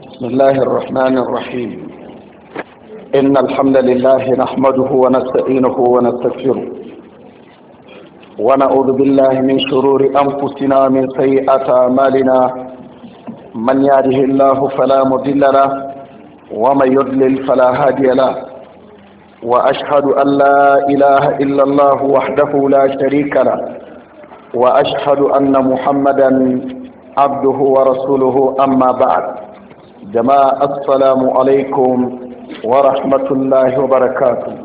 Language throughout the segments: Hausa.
بسم الله الرحمن الرحيم. إن الحمد لله نحمده ونستعينه ونستغفره ونعوذ بالله من شرور أنفسنا ومن سيئات أعمالنا. من يهده الله فلا مضل له ومن يضلل فلا هادي له، وأشهد أن لا إله إلا الله وحده لا شريك له، وأشهد أن محمدا عبده ورسوله. أما بعد، جماعة السلام عليكم ورحمة الله وبركاته.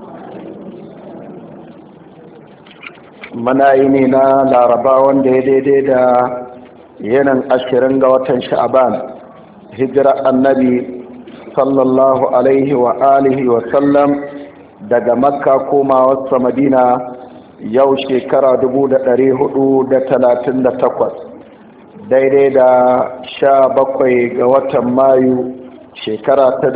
مناينينا لارباوان دي دا ينن أشرنغ وطن شعبان هجرة النبي صلى الله عليه وآله وسلم daga makka koma wasu madina yau shekara 1438 daidai da 17 ga watan mayu shekara ta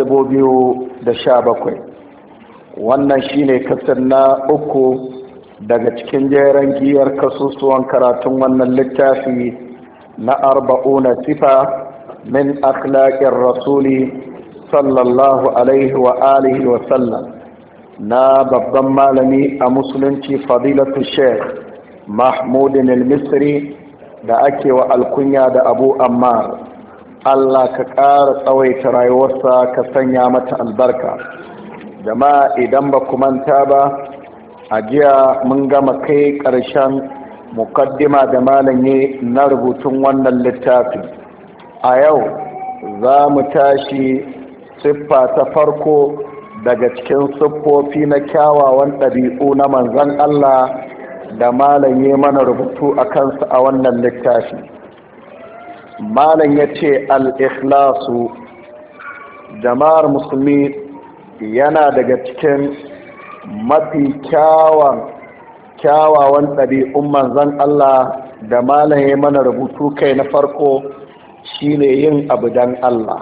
2017. wannan shine kasar na uku daga cikin jeren giyar kasusuwan karatun wannan littafi na 40 sifa min akhlaqir rasuli sallallahu alaihi wa alihi wa sallam na babban malami a musulunci fadilatu sheikh mahmudin al-misri da ake wa alkunya da abu ammar. Allah ka ƙara tsawaita rayuwarsa ka sanya mata albarka. jama'a idan ba ku manta ba, a jiya mun gama kai ƙarshen mukaddima da malami na rubutun wannan littafi. a yau za mu tashi siffa ta farko daga cikin siffofi na kyawawan ɗabi'u na manzon Allah da malam ya mana rubutu a kansu a wannan littafi. malam ya ce al-ikhlasu, jama'ar musulmi, yana daga cikin mafi kyawawan ɗabi'un manzon Allah da malam ya mana rubutu kai na farko shine yin abu dan Allah.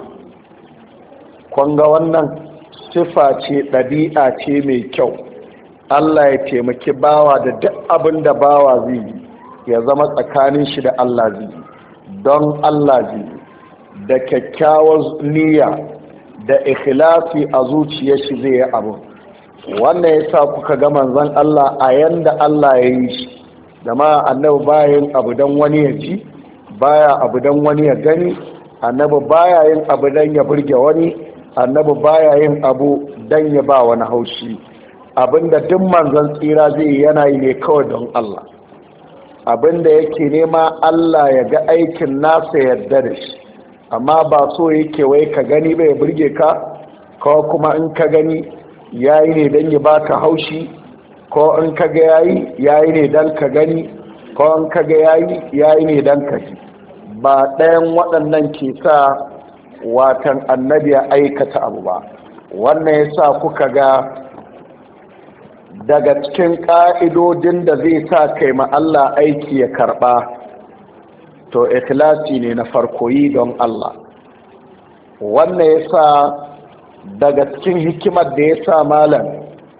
kun ga wannan sifa ce, ɗabi'a ce mai kyau. Allah ya taimaki bawa da duk abin da bawa zai yi ya zama tsakanin shi da Allah zai yi, don Allah zai yi, da kyakkyawar niyya da ikhlasi a zuciyar shi zai yi abu. wannan ya sa kuka ga manzon Allah a yanda Allah ya yi shi, jama'a annabi baya yin abu don wani ya ji, baya abu don wani ya gani, annabi baya yin abu don ya burge wani, annabi baya yin abu dan ya ba wani haushi. abinda duk manzon tsira zai yana yi ne kawai don Allah. abinda yake nema Allah ya ga aikin nasa yadda da shi, amma ba so yake wai ka gani bai burge ka, ko kuma in ka gani yayi ne dan ya baka haushi, ko in ka ga yayi ne dan ka gani, ko in ka ga yayi ne dan ka ji. ba ɗayan waɗannan ke sa watan annabi ya aikata abu ba. wannan ya sa kuka ga daga cikin ƙa'idodin da zai sa kai ma Allah aiki ya karɓa, to ikhlasi ne na farko, yi don Allah. wannan ya sa daga cikin hikimar da ya sa malam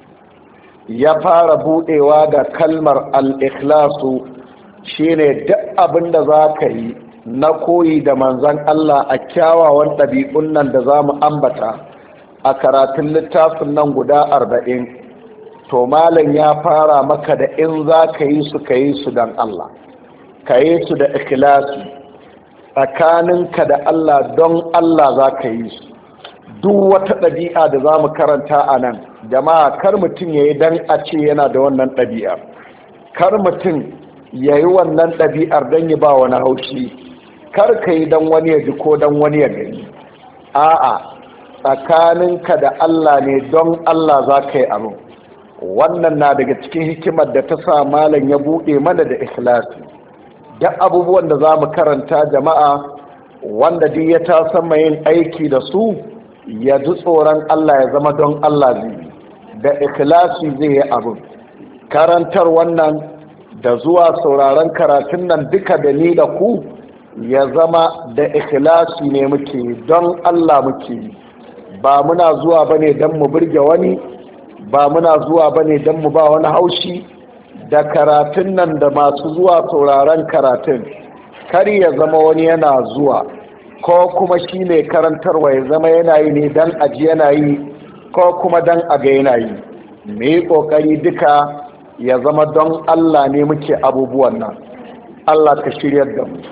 ya fara buɗewa da kalmar al-ikhlasu shine duk abin da za ka yi na koyi da manzan Allah a kyawawan ɗabi'un nan da za mu ambata a karatun littafin nan guda 40, to malam ya fara maka da in za ka yi su ka yi su don Allah, ka yi su da ikhlasi tsakaninka da Allah, don Allah za ka yi su. duk wata ɗabi'a da za mu karanta a nan, jama'a, kar mutum ya yi don a ce yana da wannan ɗabi'ar, kar mutum ya yi wannan ɗabi'ar don ya ba wani haushi, kar ka yi don wani ya ji ko don wani ya gani. a'a, tsakaninka da Allah ne, don Allah za ka yi abu. wannan na daga cikin hikimar da ta sa malam ya buɗe mana da ikhlasi. duk abubuwan da za mu karanta, jama'a, wanda duk ya tasan yin aiki da su ya ji tsoron Allah, ya zama don Allah zai, da ikhlasi zai yi abu. karantar wannan da zuwa sauraron karatun nan duka da ni da ku ya zama da ikhlasi ne muke, don Allah muke. ba muna zuwa bane don mu burge wani, ba muna zuwa bane don mu ba wani haushi. da karatun nan da masu zuwa sauraron karatun, kar ya zama wani yana zuwa ko kuma shi ne karantarwa ya zama yana yi ne dan aji yana yi ko kuma dan aga yana yi. mu yi ƙoƙari duka ya zama don Allah ne muke abubuwan nan. Allah ka shiryar da mu.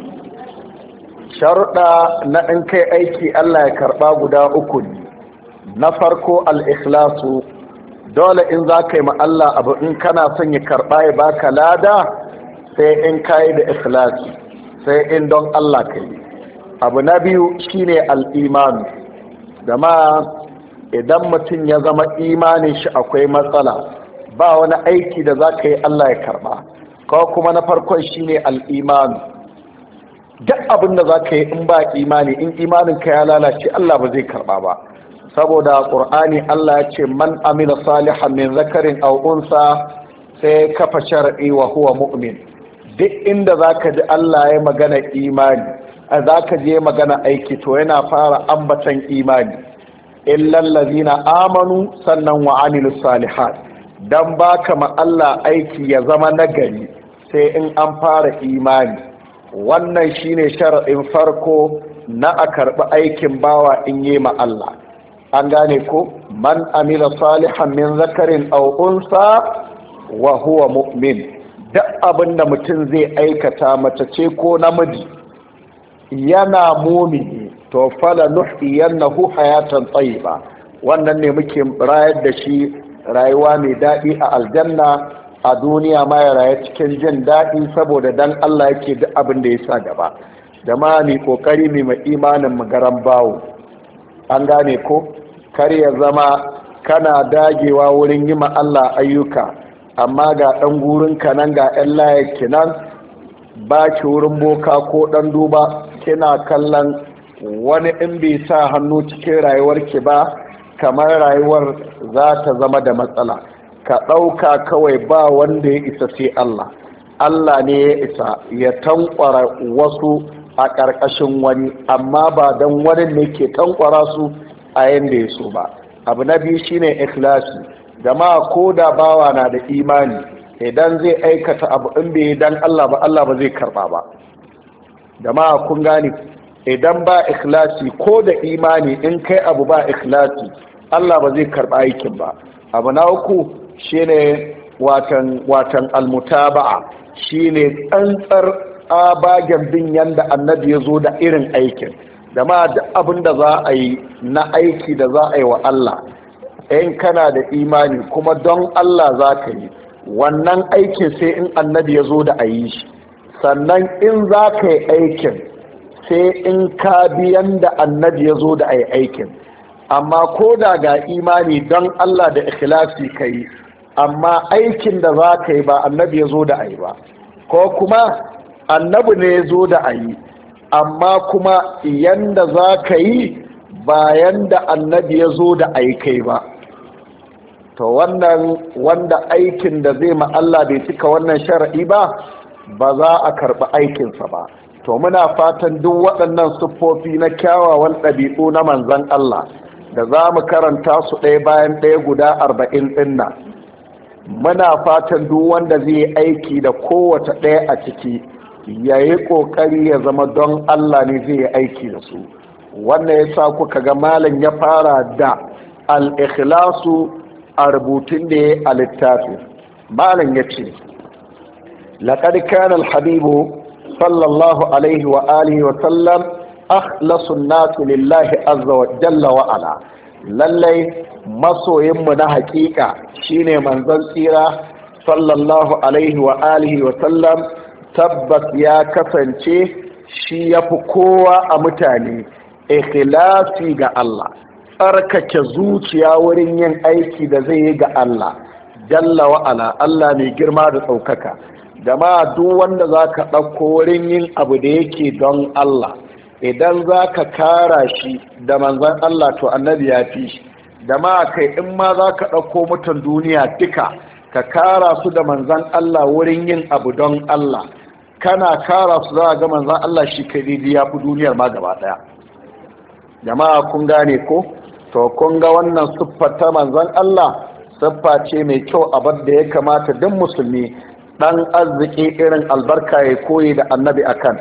sharuɗa na in kai aiki Allah ya karɓa guda uku ne. Na farko al-ikhlasu, dole in za ka yi ma Allah abu in kana son ya karɓa ya baka lada sai in kayi da ikhlasi, sai in don Allah ka yi. Abu na biyu shine al-imanu, dama idan mutum ya zama imanin shi akwai matsala ba wani aiki da za ka yi Allah ya karɓa. Ko kuma na farkon shine al-imanu, duk abin da za ka yi in ba imani, in imanin ka ya lalace Allah ba zai karɓa ba. Saboda ƙur'ani Allah ya ce man amila salihan min zakarin aw unsa, sai kafa shar'i wa huwa mu'min. Duk inda zaka ji Allah ya magana imani, zaka je magana aiki, to yana fara ambatan imani. illal ladina amanu sannan wa amilus salihat, dan baka ma Allah aiki ya zama nagari sai in an fara imani. Wannan shine shar'in farko na a karɓi aikin bawa in yi ma Allah. An gane ko? Man amila salihan min zakarin aw unsa wa huwa mu'min. Duk abinda mutum zai aikata, mace ce ko namiji, yana mumini, to fala nuhyiyannahu hayatan tayyiba. Wannan ne muke rayar da shi rayuwa mai daɗi a aljanna, a duniya ma ya rayu cikin jin daɗi, saboda dan Allah yake duk abin da ya sa gaba. Da ma ni kokari mai imanin mu garan bawo. An gane ko? Kar ya zama kana dagewa wurin yi ma Allah ayyuka, amma ga ɗan gurinka nan, ga 'yan layaki nan, ba ki wurin boka ko ɗan duba, kina kallon wani in bai sa hannu cikin rayuwarki ba, kamar rayuwar za ta zama da matsala. Ka ɗauka kawai ba wanda ya isa sai Allah. Allah ne ya isa ya tankwara wasu a ƙarƙashin wani, amma ba don wani ne ke tankwara su a yanda ya so ba. Abu na biyu shine ikhlasi. Jama'a ko da bawa na da imani, idan zai aikata abu in bai dan Allah ba, Allah ba zai karba ba. Jama'a kun gane, idan ba ikhlasi ko da imani, in kai abu ba ikhlasi, Allah ba zai karba aikin ba. Abu na uku shine watan almutaba'a, shine tsantsar abagen bin yanda annabi ya zo da irin aikin. Jama'a duk abin da za a yi na aiki da za a yi wa Allah, in kana da imani kuma don Allah za ka yi wannan aikin, sai in annabi ya zo da a yi shi. Sannan in za ka yi aikin, sai in ka biyan da annabi ya zo da a yi aikin. Amma ko da ga imani don Allah da ikhlasi ka yi, amma aikin da za ka yi ba annabi ya zo da a yi ba, ko kuma annabi ne ya zo da a yi, amma kuma yanda za ka yi bayan da annabi ya zo da aikai ba, to wannan wanda aikin da zai ma Allah bai cika wannan shar'i ba, ba za a karɓi aikinsa ba. To muna fatan duk waɗannan siffofi na kyawawan ɗabi'u na manzon Allah da za mu karanta su ɗaya bayan ɗaya guda 40 ɗin nan, muna fatan duk wanda zai yi aiki da kowace ɗaya a ciki ya yi ƙoƙari ya zama don Allah ne zai yi aiki da su. Wannan ya sa kuka ga malam ya fara da al-ikhlasu a rubutun da ya a littafi. Malam ya ce, laqad kana al-habibu sallallahu alaihi wa alihi wa sallam akhlasu an-nasu lillahi azza wa jalla wa ala. Lallai masoyinmu na haƙiƙa shine manzon tsira sallallahu alaihi wa alihi wa sallam, tabbas ya kasance shi ya fi kowa a mutane ikhlasi ga Allah, tsarkake zuciya wurin yin aiki da zai yi ga Allah jalla wa'ala, Allah mai girma da ɗaukaka. Jama'a duk wanda za ka ɗauko wurin yin abu da yake don Allah, idan za ka kara shi da manzan Allah, to annabi ya fi shi. Jama'a kai in ma za ka ɗauko mutan duniya duka ka kara su da manzan Allah wurin yin abu don Allah, kana kara su za a ga manzan Allah shi kai daidai ya fi duniyar ma gaba daya. Jama'a kun gane ko? To kun ga wannan siffar ta manzan Allah siffa ce mai kyau, abar da ya kamata duk musulmi dan arziki irin albarka ya koyi da annabi a kanta.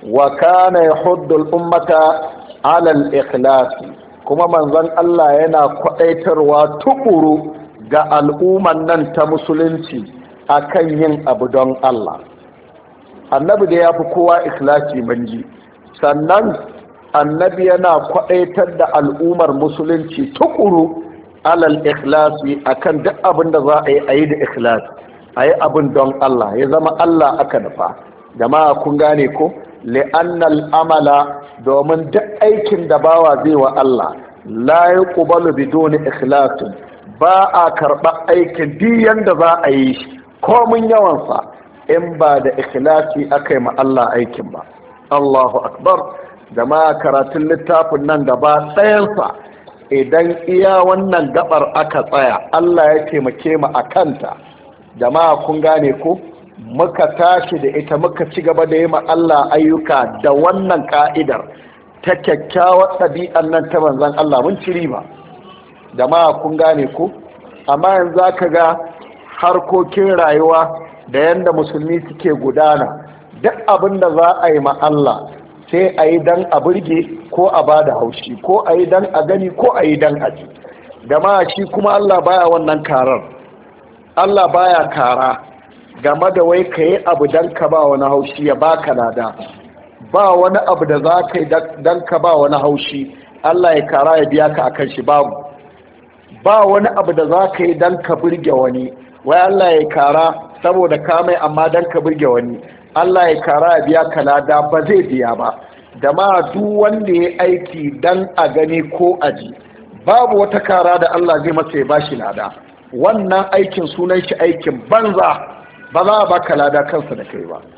wa kana yahuddu al-ummata ala al-ikhlas, kuma manzon Allah yana kwadaitarwa tukuru ga al'umman nan ta musulunci akan yin abu don Allah. Annabi da ya fi kowa ikhlasi manji, sannan annabi yana kwadaitar da al'ummar musulunci tukuru alal ikhlasi akan duk abin da za a yi da ikhlasi, a yi abin don Allah, ya zama Allah aka nufa. Jama'a kun gane ko? li'annal amala, domin duk aikin da bawa zai wa Allah la yuqbalu biduni ikhlasin, ba a karɓa aikin diyan da za a yi komin yawansa in ba da ikhlasi aka yi ma Allah aikin ba. Allahu akbar. Jama'a karatun littafin nan gaba tsayansa idan iya wannan gabar aka tsaya Allah ya taimake mu a kanta, jama'a kun gane ko, muka tashi da ita muka ci gaba da yi ma Allah ayyuka da wannan ka'idar ta kyakkyawar ɗabi'an nan ta manzon Allah, mun ci riba. Jama'a kun gane ko, amma yanzu aka ga harkokin rayuwa da yanda musulmi suke gudana, duk abin da za a yi ma Allah sai a yi dan a burge ko a ba da haushi, ko a yi dan a gani ko a yi dan a ji. Jama'a shi kuma Allah baya wannan karar, Allah baya kara game da wai ka yi abu dan ka ba wani haushi ya baka lada. Ba wani abu da za ka yi dan ka ba wani haushi Allah ya kara ya biya ka akan shi, babu. Ba wani abu da za ka yi dan ka burge wani wai Allah ya kara saboda ka mai amma dan ka burge wani Allah ya kara ya biya ka lada, ba zai biya ba. Da ma duk wanda ya aiki dan a gani ko a ji, babu wata kara da Allah zai masa ya bashi lada. Wannan aikin sunan shi aikin banza, ba za a baka lada kansa da kai ba.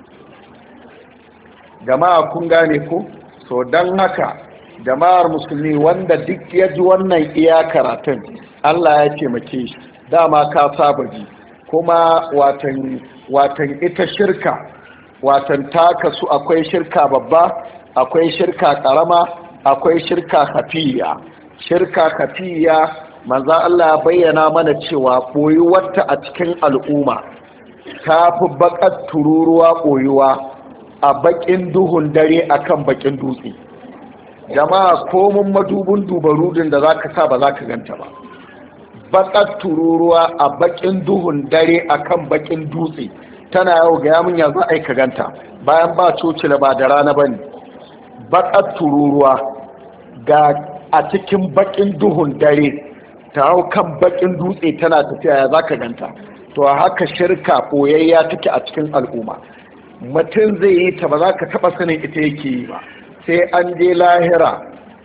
Jama'a kun gane ko? So dan haka jama'ar musulmi wanda duk ya ji wannan iya karatun Allah ya taimake shi, dama ka saba ji. Kuma watan ita shirka, watan taka su akwai shirka babba, akwai shirka karama, akwai shirka hafiya. Shirka hafiya manzo Allah ya bayyana mana cewa boyuwarta a cikin al'umma ta fi bakar tururuwa boyuwa a bakin duhun dare akan bakin dutse. Jama'a komun madubin dubarudin da zaka sa ba zaka ganta ba. Bakar tururuwa a bakin duhun dare akan bakin dutse tana yau ga yamin ya za a yi ka ganta, bayan ba cocila ba da rana bane. Bakar tururuwa ga a cikin bakin duhun dare ta hau kan bakin dutse tana tafiya, ya za ka ganta? To haka shirka boyayya take a cikin al'umma. Mutum zai yi ta ba za ka taɓa sanin ita yake yi ba, sai an je lahira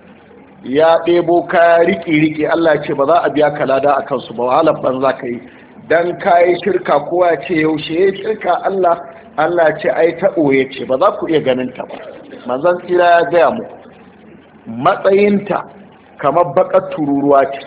ya ɗebo kaya riƙe-riƙe Allah ya ce ba za a biya ka lada a kansu ba, wahalar ban za ka yi. Dan ka yi shirka kowa ce yaushe ya yi shirka Allah ce ai ta ɓoye ce, ba za ku iya ganin ta ba. Manzon tsira ya gaya mu matsayinta kamar baƙar tururuwa ce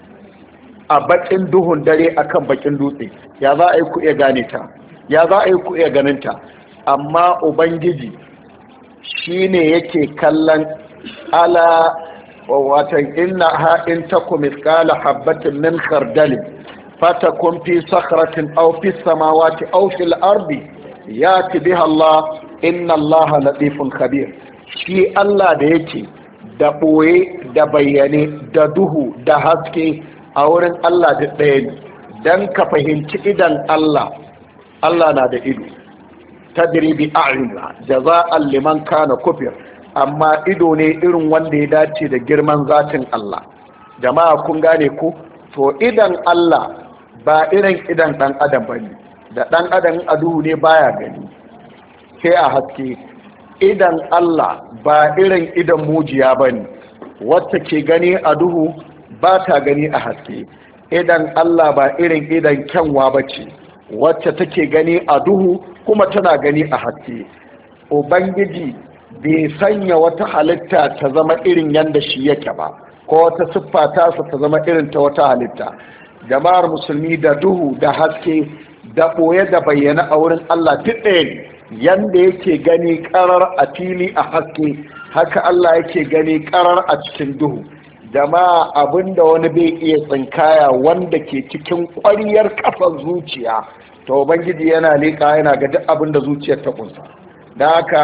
a bakin duhun dare akan bakin dutse. Ya za a yi ku iya gane ta, ya za a yi ku iya ganin ta? Amma ubangiji shine yake kallon ala watan inna ha in takum mithqala habatin min khardal fatakun fi sakhratin aw fi samawati aw fil ardi yati biha Allah inna Allah latifun khabir. Shi Allah da yake da boye da bayyane da duhu da haske a wurin Allah da ɗaya ne. Dan ka fahimci idan Allah na da ido, tadri bi a'yunna jaza'an liman kana kufir, amma ido ne irin wanda ya dace da girman zatin Allah. Jama'a kun gane ko? To idan Allah ba irin idan dan adam bane, da dan adam a duhu ne baya gani sai a haske. Idan Allah ba irin idan mujiya bane wacce ke gani a duhu ba ta gani a haske. Idan Allah ba irin idan kyanwa bace wacce take gani a duhu kuma tana gani a haske. Ubangiji bai sanya wata halitta ta zama irin yanda shi yake ba, ko wata siffa tasa ta zama irin ta wata halitta. Jama'ar musulmi, da duhu da haske da ɓoye da bayyana a wurin Allah duk ɗaya ne. Yanda yake gani karar a fili a haske, haka Allah yake gani karar a cikin duhu. Jama'a abinda wani bai iya tsinkaya wanda ke cikin ƙwariyar kafar zuciya, to ubangiji yana leƙa yana ga duk abinda zuciyar ta kunsa. Da haka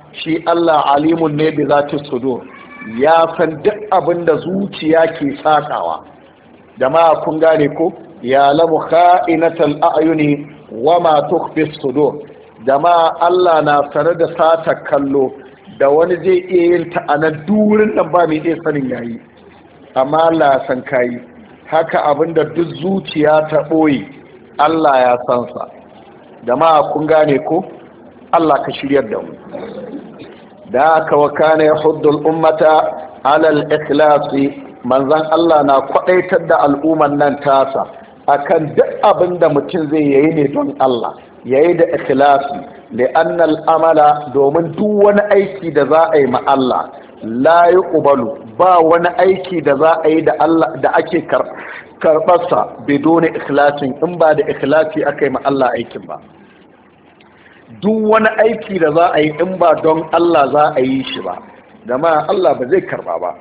shi Allah alimun ne bi zati sudur, ya san duk abin da zuciya ke sakawa. Jama'a kun gane ko? Ya lamu kha'inatal a'yuni wa ma tukhfi sudur. Jama'a Allah na tare da sata kallo da wani zai iya yin ta a nan durin nan ba mai iya sanin yayi, amma Allah ya san kayi. Haka abinda duk zuciya ta ɓoye Allah ya san sa. Jama'a kun gane ko? Allah ka shiryar da mu. Da aka wa kana yahuddul ummata alal ikhlasi, manzon Allah na kwadaitar da al'umman nan tasa akan duk abinda mutum zai yayi ne don Allah, yayi da ikhlasi, li'anna al'amala, domin duk wani aiki da za a yi ma Allah la yuqbalu, ba wani aiki da za a yi da Allah da ake karɓarsa bidone ikhlasin, in ba da ikhlasi aka yi ma Allah aikin ba. Duk wani aiki da za a yi in ba don Allah za a yi shi ba, jama'a Allah ba zai karba ba.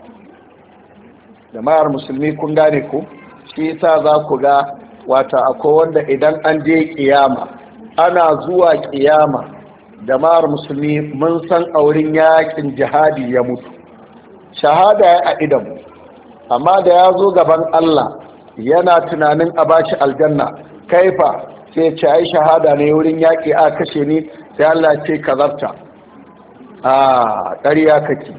Jama'ar musulmi kun gane ko? Shi yasa za ku ga wata akwai wanda idan an je kiyama, ana zuwa kiyama, jama'ar musulmi mun san aurin yakin jihadi ya mutu, shahada ya a idan, amma da ya zo gaban Allah yana tunanin a bashi aljanna, kaifa sai ce ai shahada ne wurin yaƙi a kashe ni, sai Allah ce kazarta, a ƙarya kake,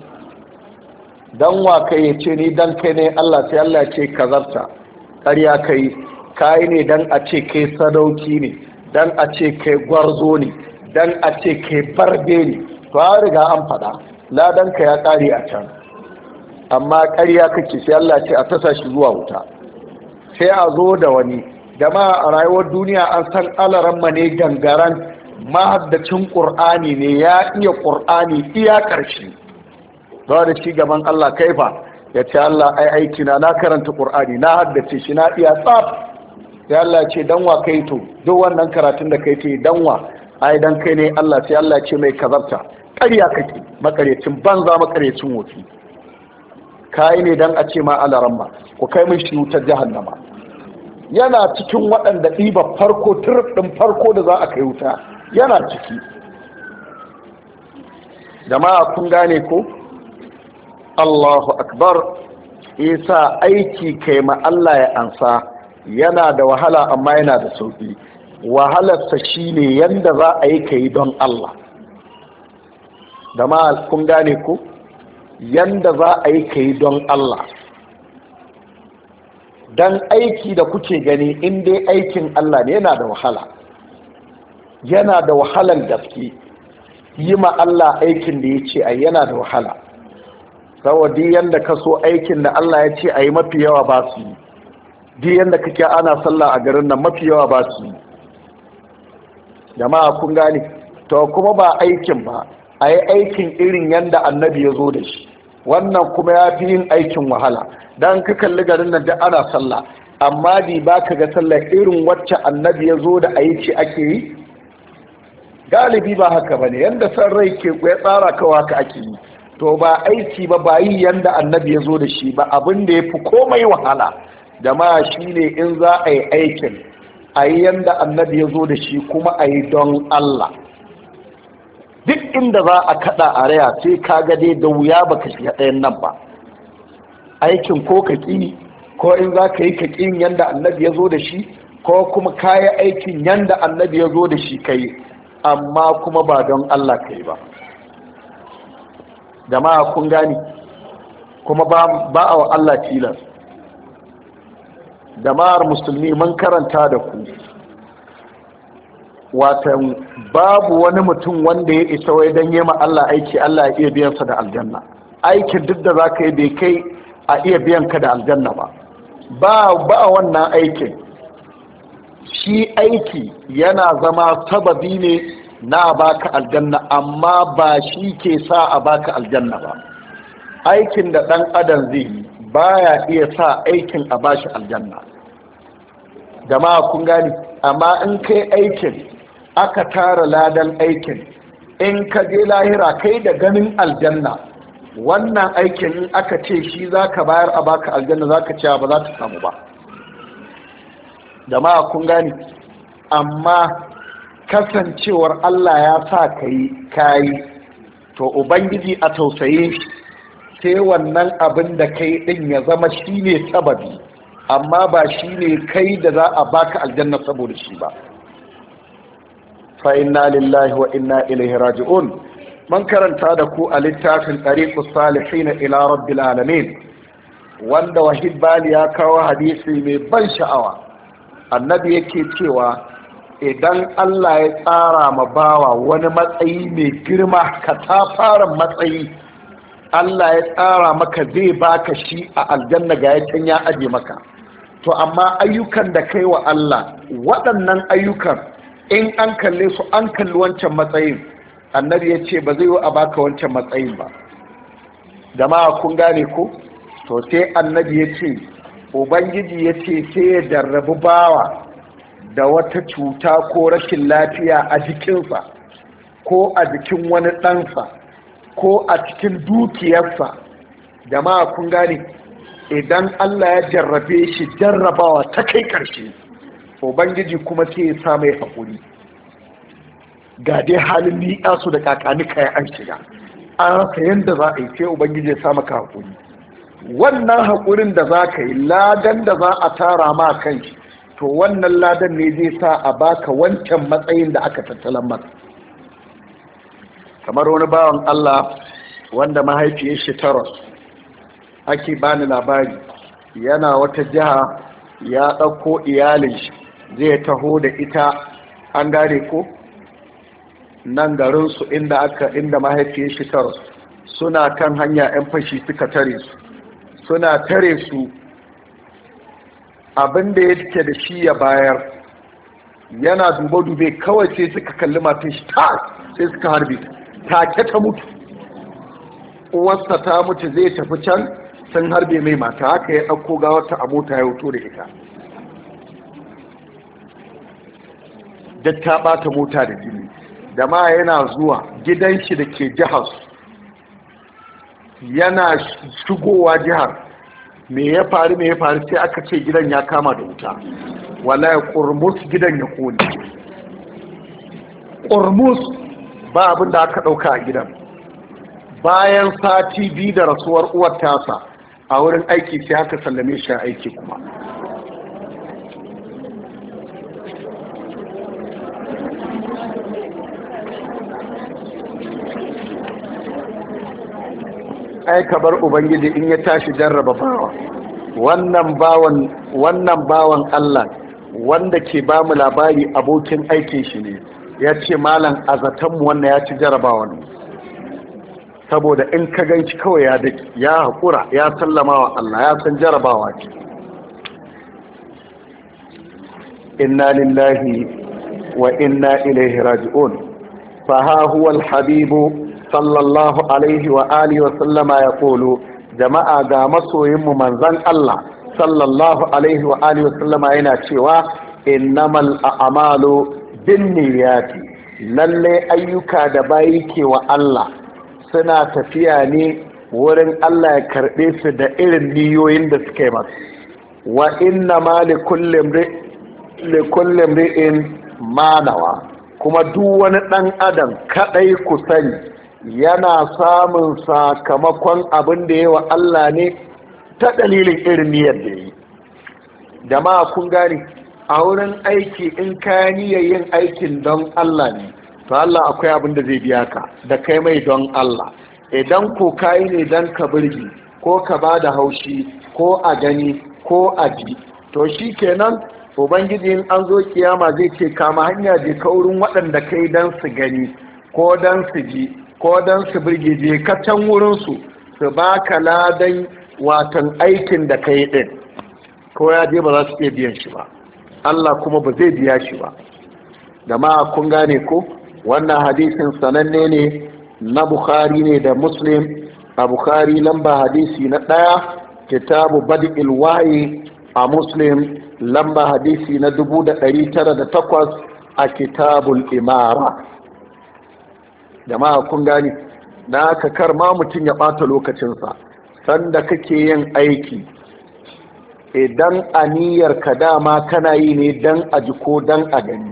dan wa kai ya ce ni dan kai ne Allah, sai Allah ce kazarta, ƙarya kai, kai ne dan a ce kai sadauki ne, dan a ce kai gwarzo ne, dan a ce kai barbe ne, to an riga an faɗa ladanka ya ƙare a can, amma ƙarya kake, sai Allah ce a tasa shi zuwa wuta. Sai a zo da wani, jama'a a rayuwar duniya an san alaramma ne gangaran, mahaddacin ƙur'ani ne, ya iya ƙur'ani iya ƙarshe, zuwa da shi gaban Allah kaifa, ya ce Allah ai aiki na karanta ƙur'ani, na haddace shi, na iya tsaf. Sai Allah ce danwa kai to, duk wannan karatun da kai ce danwa, ai dan kai ne Allah, sai Allah ce mai kazarta, ƙarya kake, makaryacin banza, makaryacin wofi, kai ne dan a ce ma alaramma, ku kai min shi wutar jahannama. Yana cikin waɗanda ɗiba farko, turf ɗin farko da za a kai wuta, yana ciki. Jama'a kun gane ko? Allahu akbar. Isa aiki kai ma Allah ya ansa yana da wahala, amma yana da sauƙi. Wahalarsa shine yanda za a yi kai don Allah. Jama'a kun gane ko? Yanda za a yi kai don Allah. Dan aiki da kuke gani in dai aikin Allah ne yana da wahala, yana da wahalan gaske. Yi ma Allah aikin da ya ce a yana da wahala, saboda yanda ka so aikin da Allah ya ce a yi mafi yawa ba su yi. Duk yanda kake ana sallah a garin nan mafi yawa ba su yi. Jama'a kun gane? To kuma ba aikin ba, a yi aikin irin yanda annabi ya zo da shi, wannan kuma ya fi yin aikin wahala. Dan ka kalli garin nan da ana sallah, amma di ba ka ga sallah irin wacce annabi ya zo da ayi ce ake yi. Galibi ba haka bane, yanda san rai ke ya tsara kawa ka ake yi. To ba aiki ba, ba yi yanda annabi ya zo da shi ba, abin da ya fi komai wahala jama'a shine in za a yi aikin a yi yanda annabi ya zo da shi, kuma a yi don Allah. Duk inda za a kada a raya sai ka ga dai da wuya baka shiga ɗayan nan ba. Aikin ko ka ƙi, ko in za ka yi ka ƙin yanda annabi ya zo da shi, ko kuma ka yi aikin yanda annabi ya zo da shi ka yi, amma kuma ba don Allah ka yi ba. Jama'a kun gani, kuma ba a wa Allah tilas. Jama'ar musulmi mun karanta da ku, watan babu wani mutum wanda ya isa wai don yi ma Allah aiki Allah ya iya biyansa da aljanna. Aikin duk da za ka yi bai kai a iya biyan ka da aljanna ba. Ba wannan aikin. Shi aiki yana zama sababi ne na baka aljanna, amma ba shi ke sa a baka aljanna ba. Aikin da ɗan adam zai yi baya iya sa aikin a bashi aljanna. Jama'a kun gani, amma in kai aikin aka tara ladan aikin, in ka je lahira kai da ganin aljanna, wannan aikin in aka ce shi za ka bayar a baka aljanna, za ka cewa ba za ta samu ba. Jama'a kun gani, amma kasancewar Allah ya sa ka yi kayi, to ubangiji a tausaye sai wannan abin da kai din ya zama shine sababi, amma ba shine kai da za a baka aljanna saboda shi ba. fa inna lillahi wa inna ilaihi raji'un. man karanta da ku a littafin tariqus salihin ila rabbil alamin, wanda wahid bali ya kawo hadisi mai ban sha'awa. Annabi yake cewa idan Allah ya tsara ma bawa wani matsayi mai girma, katafaren matsayi, Allah ya tsara maka zai baka shi a aljanna ga yakin ya aje maka. To amma ayyukan da kai wa Allah, waɗannan ayyukan in an kalle su an kalli wancan matsayin, annabi ya ce ba zai yi a baka wancan matsayin ba. Jama'a kun gane ko? To sai annabi ya ce, ubangiji ya ce sai ya jarrabi bawa da wata cuta ko rashin lafiya a jikinsa, ko a jikin wani ɗansa, ko a cikin dukiyarsa. Jama'a kun gane, idan Allah ya jarrabe shi jarrabawa ta kai ƙarshe, ubangiji kuma sai ya sa mai haƙuri. Ga dai halin liƙa su da kakani kayan an shiga, an rasa yadda za a yi, sai ubangiji ya sa maka haƙuri. Wannan haƙurin da za ka yi, ladan da za a tara ma kai, to wannan ladan ne zai sa a baka wancan matsayin da aka tattalan maka. Kamar wani bawan Allah wanda mahaifiyar shi ta rasu, ake bani labari, yana wata jiha ya ɗauko iyalin shi zai taho da ita, an gane ko, nan garinsu inda mahaifiyar shi ta rasu. Suna kan hanya 'yan fashi suka tare su, suna tare su, abinda ya take da shi ya bayar, yana dube kawai sai suka kalli matan shi ta, sai suka harbe ta, take ta mutu. Uwarsa ta mutu, zai tafi can, sun harbe mai mata, haka ya ɗauko gawarta a mota ya wuto da ita. Duk ta ɓata mota da jini. Da ma yana zuwa gidan shi da ke jihar, yana shigowa jihar, me ya faru sai aka ce gidan ya kama da wuta. Wallahi ƙurmus gidan ya kone, ƙurmus ba abin da aka ɗauka a gidan. Bayan sati 2 da rasuwar uwar tasa, a wurin aiki sai aka sallame shi aiki kuma. ai kabar ubangiji in ya tashi jarraba bawa. Wannan bawan Allah wanda ke ba mu labari abokin aikin shi ne, ya ce malam azatanmu wannan ya ci jarrabawa ne, saboda in ka ganci kawai ya daki, ya haƙura, ya sallama wa Allah, ya san jarrabawa ce. Inna lillahi wa inna ilaihi raji'un. Fa ha huwa al-habibu sallallahu alaihi wa alihi wa sallama ya kolo. Jama'a ga masoyinmu manzan Allah sallallahu alaihi wa alihi wa sallama yana cewa innamal a'malu binniyati, lalle ayyuka da bayi ke wa Allah suna tafiya ne wurin Allah ya karbe su da irin niyoyin da suka yi masa. Wa innama likulli imri'in ma nawa, kuma duk wani dan adam kadai ku sani yana samun sakamakon abin da yawa Allah ne ta dalilin irin niyyar da yi. Jama'a kun gane, a wurin aiki in ka niyyar yin aikin don Allah ne, to Allah akwai abin da zai biya ka da kai mai don Allah. Idan ko kayi ne don ka birgi ko ka ba da haushi ko a gani ko a ji, to shi kenan ubangiji in an zo kiyama zai ce kama hanya je ka wurin waɗanda kai don su gani ko don su ji ko don su birge, je ka can wurinsu su ba ka ladan watan aikin da ka yi ɗin, ko ya je ba za su iya biyan shi ba, Allah kuma ba zai biya shi ba. Jama'a kun gane ko, wannan hadisin sananne ne na Bukhari ne da Muslim. A Bukhari lamba hadisi na 1, kitabu bad'il wahyi, a Muslim lamba hadisi na 1908 a kitabul imara. Jama'a kun gani, da aka karma mutum ya ɓata lokacinsa sanda kake yin aiki. Idan aniyar ka dama kana yi ne dan a ji ko dan a gani, to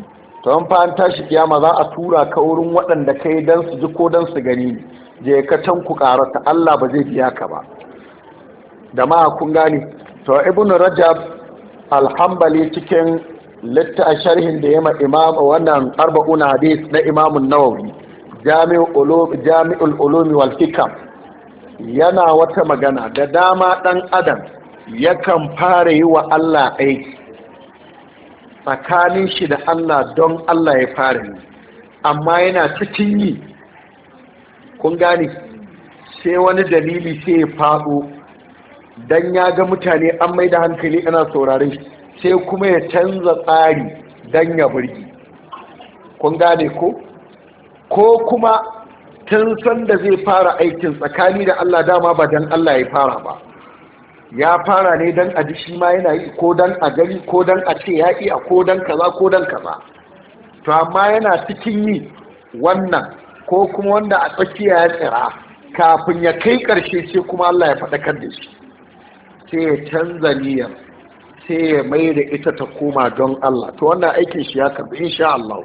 to an fa an tashi kiyama za a tura ka wurin waɗanda kai dan su ji ko dan su gani, je ka can ku karata, Allah ba zai biya ka ba. Da ma kun gane. To ibnu rajab al-hanbali cikin sharhin da yama imam wannan 40 hadis na imam an-nawawi, jami'ul ulumi wal hikam, yana wata magana da dama dan adam yakan fara yi wa Allah aiki tsakanin shi da Allah don Allah ya fara yi, amma yana cikin yi, kun gane, sai wani dalili sai ya faɗo don ya ga mutane an mai da hankali ana saurare shi, sai kuma ya canza tsari don ya burgi, kun gane ko kuma tun san da zai fara aikin tsakani da Allah dama ba don Allah ya fara ba, ya fara ne don a ji shi ma yana yi, ko don a gani, ko don a ce ya iya, ko don kaza ko don kaza. To amma yana cikin yi wannan, ko kuma wanda a tsakiya ya tsira, kafin ya kai ƙarshe sai kuma Allah ya faɗakar da shi, sai ya canza niyyar, sai ya mai da ita ta koma don Allah. To wannan aikin shi ya karbi insha Allah.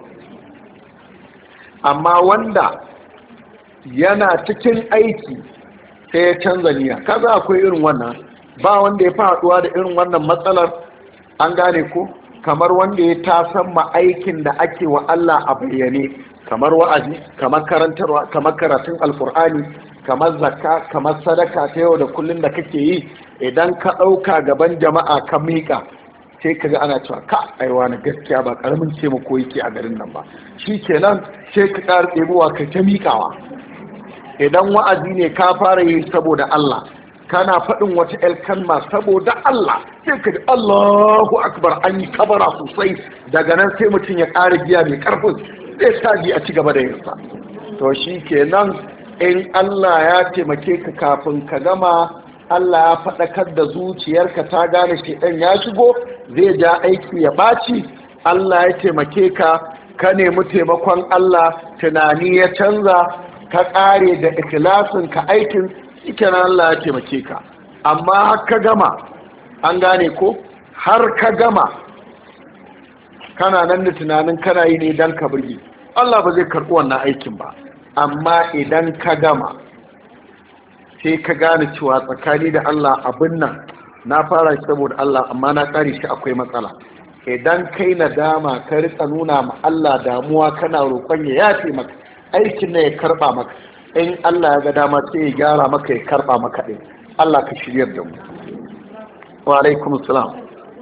Amma wanda yana cikin aiki sai ya canza niyya, kaza akwai irin wannan, ba wanda ya faɗuwa da irin wannan matsalar, an gane ko, kamar wanda ya tasan ma aikin da ake wa Allah a bayyane, kamar wa'azi, kamar karantarwa, kamar karatun alkur'ani, kamar zakka, kamar sadaka ta yau da kullun da kake yi, idan ka ɗauka gaban jama'a ka miƙa, sai ka ga ana cewa ka aiwa na gaskiya ba ƙaramin taimako yake a garin nan ba, shi kenan sai ka ƙara ɗebowa kai ta miƙawa. Idan wa'azi ne ka fara yi saboda Allah, kana faɗin wata ƴar kalma saboda Allah, sai ka ji Allahu akbar, an yi kabara sosai, daga nan sai mutum ya ƙara giya mai ƙarfin, zai sa ji a ci gaba da yinsa. To shi kenan in Allah ya taimake ka kafin ka gama, Allah ya faɗakar da zuciyarka ta gane shedan ya shigo, zai ja aiki ya ɓaci, Allah ya taimake ka, ka nemi taimakon Allah, tunani ya canza, ka ƙare da ikhlasin ka aikin, shikenan Allah ya taimake ka. Amma har ka gama, an gane ko, har ka gama kana nan da tunanin kana yi ne dan ka burge Allah, ba zai karɓi wannan aikin ba. Amma idan ka gama sai ka gane cewa tsakani da Allah abin nan na fara shi saboda Allah, amma na ƙare shi akwai matsala, idan kai nadama ka rika nuna ma Allah damuwa, kana roƙon ya yafe maka, aikin na ya karɓa maka, in Allah ya ga dama sai ya gyara maka, ya karɓa maka ɗin. Allah ka shiryar da mu. Wa alaikum salam.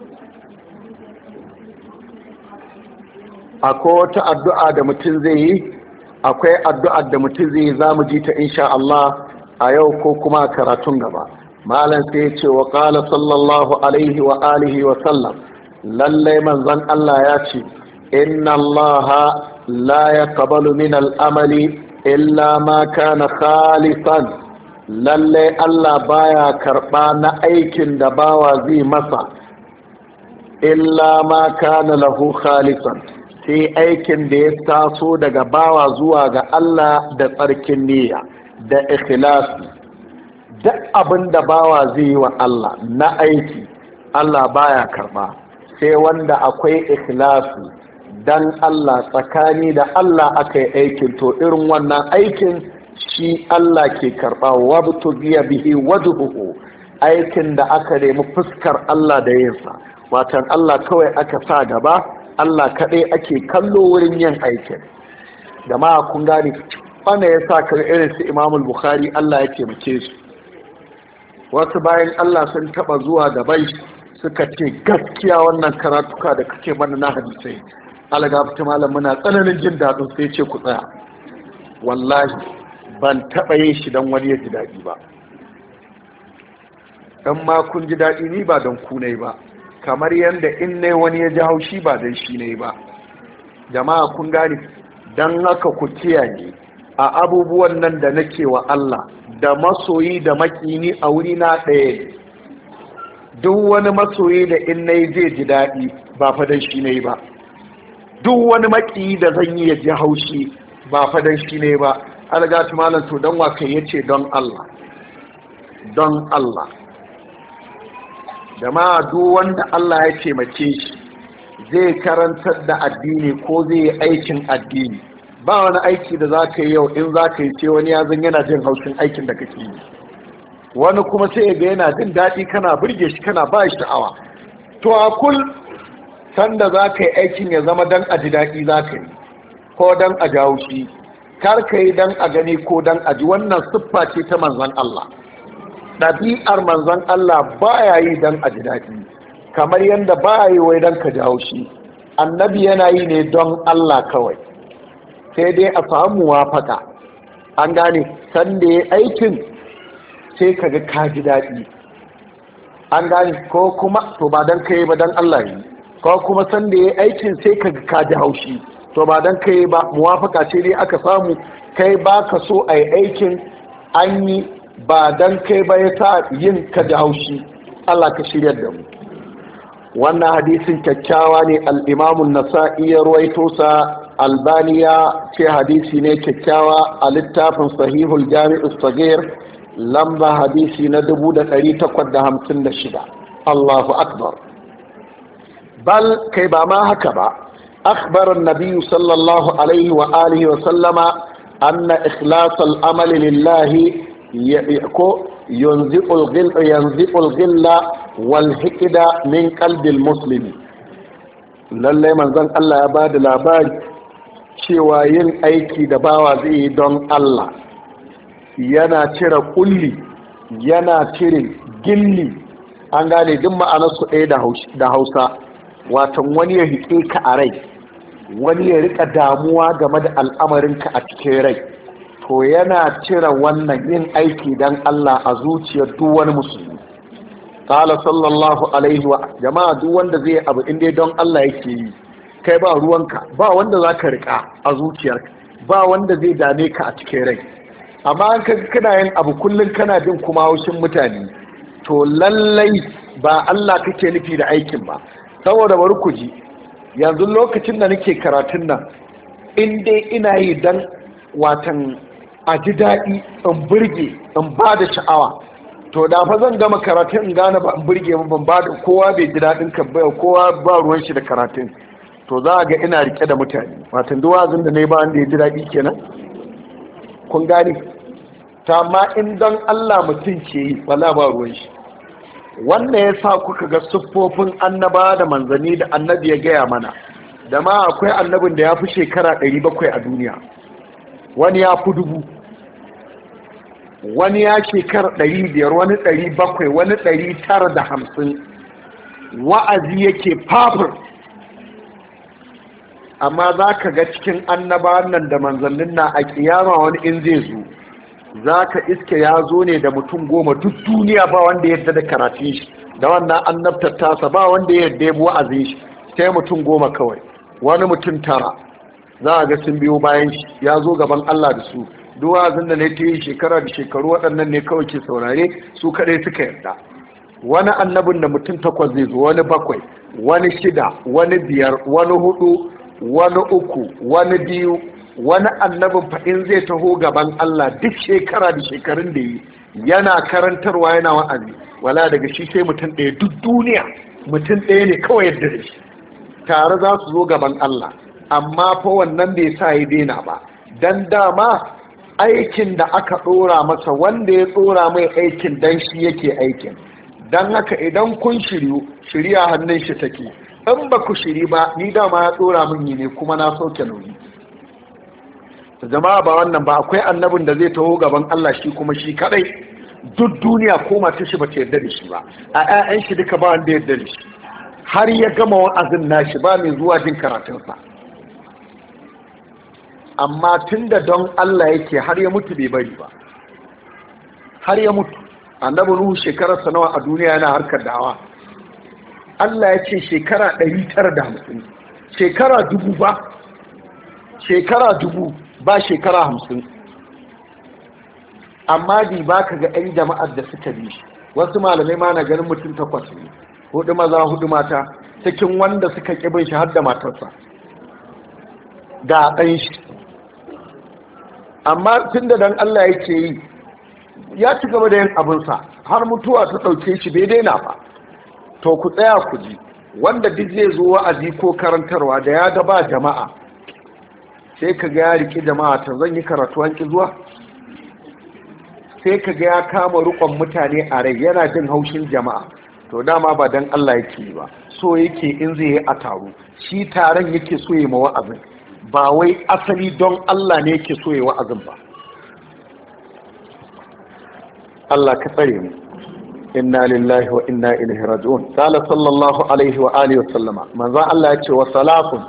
Akwai wata addu'a da mutum zai yi, akwai addu'ar da mutum zai yi, za mu ji ta insha Allah a yau ko kuma karatun gaba. Malam sai ya ce wa qala sallallahu alaihi wa alihi wa sallam, lallai manzon Allah ya ce, inna Allah la yaqbalu min al-amali illa ma kana khalisan, lallai Allah baya karba na aikin da bawa zai masa, illa ma kana lahu khalisan, sai aikin da ya taso daga bawa zuwa ga Allah da tsarkin niyya da ikhlasi. Duk abin da bawa zai yi wa Allah na aiki, Allah baya karba sai wanda akwai ikhlasi dan Allah, tsakani da Allah aka yi aikin, to irin wannan aikin shi Allah ke karba. wabtughiya bihi wajhuhu, aikin da aka nemi fuskar Allah da yinsa, watan Allah kawai aka sa gaba, Allah kaɗai ake kallo wurin yin aikin. Da ma kun gane wanda ya sa kan irin su Imam Bukhari, Allah ya taimake su, wasu bayan Allah sun taba zuwa gabai suka ce gaskiya wannan karatuka da kake mana na hadisai, algafta malam muna tsananin jin daɗin, sai ce ku tsaya, wallahi ban taɓa yin shi don wani ya ji daɗi ba, dan ma kun ji daɗi ni ba don ku ne ba, kamar yadda in ne wani ya ji haushi ba don shi ne ba. Jama'a kun gane, don haka ku kiyaye a abubuwan nan da nake wa Allah, da masoyi da makini a wuri na ɗaya. Duk wani masoyi da in na yi zai ji daɗi ba fa don shi ne ba, duk wani makiyi da zan yi ya ji haushi ba fa don shi ne ba. Algatu malam, to don wa kai yace don Allah, don Allah. Jama'a duk wanda Allah ya taimake shi zai karantar da addini ko zai yi aikin addini. Ba wani aiki da za ka yi yau in za ka yi ce wani ya zan yana jin haushin aikin da kake yi, wani kuma sai ga yana jin daɗi kana burge shi kana ba shi sha'awa. To a kul sanda za ka yi aikin ya zama dan a ji daɗi za ka yi ko dan a jawo shi, kar ka yi dan a gani ko dan a ji. wannan siffa ce ta manzon Allah. ɗabi'ar manzon Allah baya yi dan a ji daɗi, kamar yadda baya yi wai dan ka jawo shi. Annabi yana yi ne don Allah kawai, sai dai a samu wafaka. An gane sanda ya aikin sai kaga ka ji daɗi. An gane ko kuma to ba dan kai ba dan Allah yi, ko kuma sanda ya aikin sai kaga ka ji haushi, to ba dan kai ba, muwafaka ce dai aka samu. Kai ba ka so a yi aikin, an yi ba dan kai ba ya sa yin ka ji haushi. Allah ka shirya da mu. wannan hadisin kyakkyawa ne. al-Imam nasai ya ruwaito sa. Albaniya ce hadisi ne kyakkyawa a littafin Sahihul Jami'us Saghir, lamba hadisi na 1856. Allahu akbar. Bal kai ba ma haka ba, akhbara an-nabiy sallallahu alaihi wa alihi wa sallama anna ikhlas al-amali lillahi yanzi'ul ghilla wal hikda min qalbi al-muslimi. Lalle manzon Allah ya bada labari cewa yin aiki da bawa zai yi don Allah yana cire kulli, yana cire gilli. An gane duk ma'anarsu ɗaya da Hausa. Watan wani ya riƙe ka a rai, wani ya rika damuwa game da al'amarinka a cikin rai, to yana cire wannan yin aiki don Allah a zuciyar duk wani musulmi. Qala sallallahu alaihi wa jama'a, duk wanda zai abu inda don Allah yake yi, kai ba ruwanka, ba wanda za ka riƙa a zuciyarka, ba wanda zai dame ka a cikin rai. Amma an kana yin abu kullum kana jin kuma haushin mutane, to lallai ba Allah kake nufi da aikin ba. Saboda bari ku ji, yanzu lokacin da nake karatun nan, in dai ina yi dan watan a ji daɗi, in burge, in ba da sha'awa, to da fa zan gama karatun in gane ba in burge ba, ban ba da kowa bai ji daɗin ka ba, kowa ba ruwan shi da karatun, to za a ga ina rike da mutane. Watan duwazin da na yi ba wanda ya ji daɗi kenan. Kun gane? Ta ma in don Allah mutum ke yi, wala ba ruwan shi. Wannan ya sa kuka ga siffofin annaba da manzanni da annabi ya gaya mana, da ma akwai annabin da ya fi shekara 700 a duniya, wani ya fi 1000, wani ya shekara 500, wani 700, wani 950. wa'azi yake fafir. Amma za ka ga cikin annaba nan da manzannin na a kiyama wani in zai zo, za ka iske ya zo ne da mutum 10. duk duniya ba wanda ya yarda da karatun shi da wannan annabtar tasa, ba wanda ya yarda ya bi wa'azin shi, sai mutum 10 kawai, wani mutum 9 za a ga sun biyo bayan shi, ya zo gaban Allah da su. duk wa'azin da ne ta yi shekara da shekaru, waɗannan ne kawai ke saurare, su kaɗai suka yarda. wani annabin da mutum 8 zai zo, wani 7, wani 6, wani 5, wani 4, wani 3, wani 2. wani annabin faɗin zai taho gaban Allah duk shekara da shekarun da yi yana karantarwa yana wa'azi, wala daga shi sai mutum ɗaya duk duniya, mutum ɗaya ne kawai yadda da shi, tare za su zo gaban Allah. Amma fa wannan bai sa ya daina ba, dan dama aikin da aka ɗora masa, wanda ya ɗora mai aikin dan shi yake aikin. Dan haka idan kun shirya hannun shi take, in ba ku shiri ba, ni dama ya ɗora min yi ne kuma na sauke nauyi. Jama'a ba wannan ba, akwai annabin da zai taho gaban Allah shi kuma shi kadai, duk duniya ko mata shi ba ta yarda da shi ba, a 'ya'yan shi duka ba wanda yarda da shi, har ya gama wa'azin nashi ba mai zuwa jin karatunsa. Amma tun da don Allah yake, har ya mutu bai bari ba, har ya mutu. Annabi Nuhu shekararsa nawa a duniya yana harkar da'awa? Allah ya ce shekara 950, shekara 1000 ba, shekara 1000 ba shekara 50. Amma di ba ka ga 'yan jama'ar da suka bi shi. Wasu malamai ma na ganin mutum 8 ne, 4 maza 4 mata, cikin wanda suka ƙibin shi har da matarsa da ɗan shi. Amma tun da dan Allah yake yi, ya ci gaba da yin abinsa har mutuwa ta ɗauke shi, bai daina ba. To ku tsaya ku ji, wanda duk zai zo wa'azi ko karantarwa da ya ga ba jama'a sai ka ga ya riƙe jama'a ta zan yi karatu an ki zuwa, sai ka ga ya kama rukon mutane a rai yana jin haushin jama'a. To dama ba dan Allah yake ba, so yake in zai yi a taro shi taron yake so yi ma wa'azin, ba wai asali don Allah ne yake so yi wa'azin ba. Allah ka tsare mu. Inna lillahi wa inna ilaihi raji'un. Qala sallallahu alaihi wa alihi wa sallama, manzo Allah ya ce wa salatun,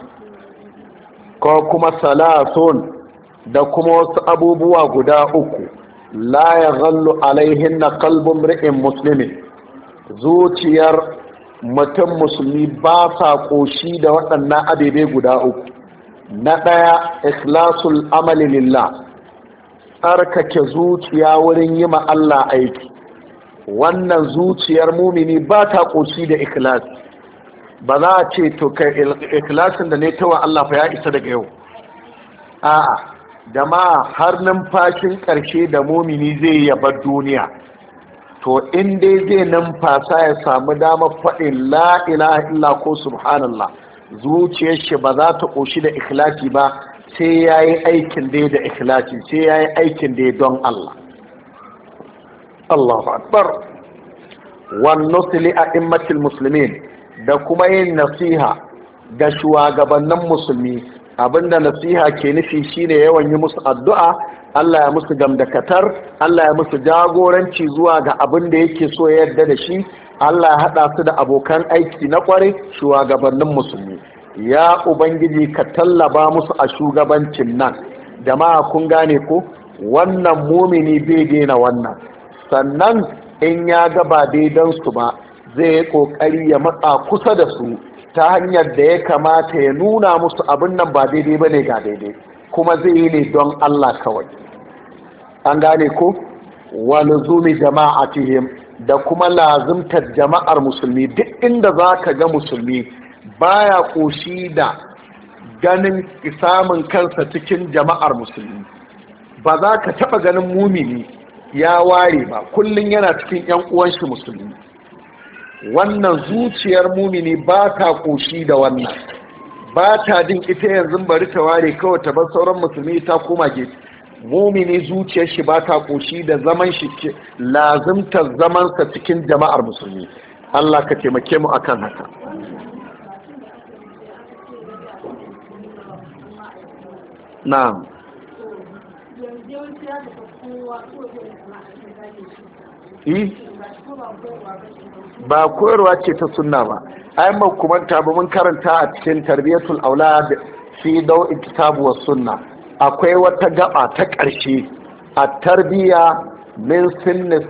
ko kuma salatun, da kuma wasu abubuwa guda uku, la yaghallu alaihinna qalbu imri'in muslimin, zuciyar mutum musulmi ba sa koshi da waɗannan abebe guda uku. Na ɗaya, ikhlasul amali lillah, tsarkake zuciya wurin yi ma Allah aiki. Wannan zuciyar mumini ba ta koshi da ikhlasi. Ba za a ce to kai ikhlasin da ne ta wa Allah fa ya isa daga yau. A'a, da ma har numfashin ƙarshe da mumini zai yaba duniya, to in dai zai numfasa ya samu damar faɗin la ilaha illa ko subhanallah, zuciyar shi ba za ta ƙoshi da ikhlasi ba sai ya yi aikin dai da ikhlasi, sai ya yi aikin dai don Allah. Allahu akbar. Wan nusli a immatil muslimin, da kuma yin nasiha ga shugabannin musulmi. Abinda nasiha ke nufi shine yawan yi musu addu'a, Allah ya musu gamdakatar, Allah ya musu jagoranci zuwa ga abin da yake so ya yarda da shi, Allah ya haɗa su da abokan aiki na ƙware shugabannin musulmi. Ya Ubangiji ka tallaba musu a shugabancin nan. Jama'a kun gane ko? Wannan mumini bai daina wannan. Sannan in ya ga ba daidan su ba, zai yi ƙoƙari ya matsa kusa da su ta hanyar da ya kamata ya nuna musu abin nan ba daidai ba ne ga daidai, kuma zai yi ne don Allah kawai. An gane ko? Wani zumi jama'atihim, da kuma lazimtar jama'ar musulmi. Duk inda za ka ga musulmi baya ƙoshi da ganin samun kansa cikin jama'ar musulmi, ba za ka taɓa ganin mumini ya ware ba, kullum yana cikin 'yan uwanshi musulmi. Wannan zuciyar mumini ba ta ƙoshi da wannan, ba ta jin ita yanzu bari ta ware kawai ta bar sauran musulmi ta koma gefe. Mumini zuciyar shi ba ta ƙoshi da zaman shi, lazimtar zamansa cikin jama'ar musulmi. Allah ka taimake mu akan haka. Na'am. Ba koyarwa ce ta sunna ba. Ai makumanta ba mun karanta a cikin tarbiyatul aulad fi daw'i kitabu was sunna. Akwai wata gaba ta ƙarshe a tarbiya min sinnis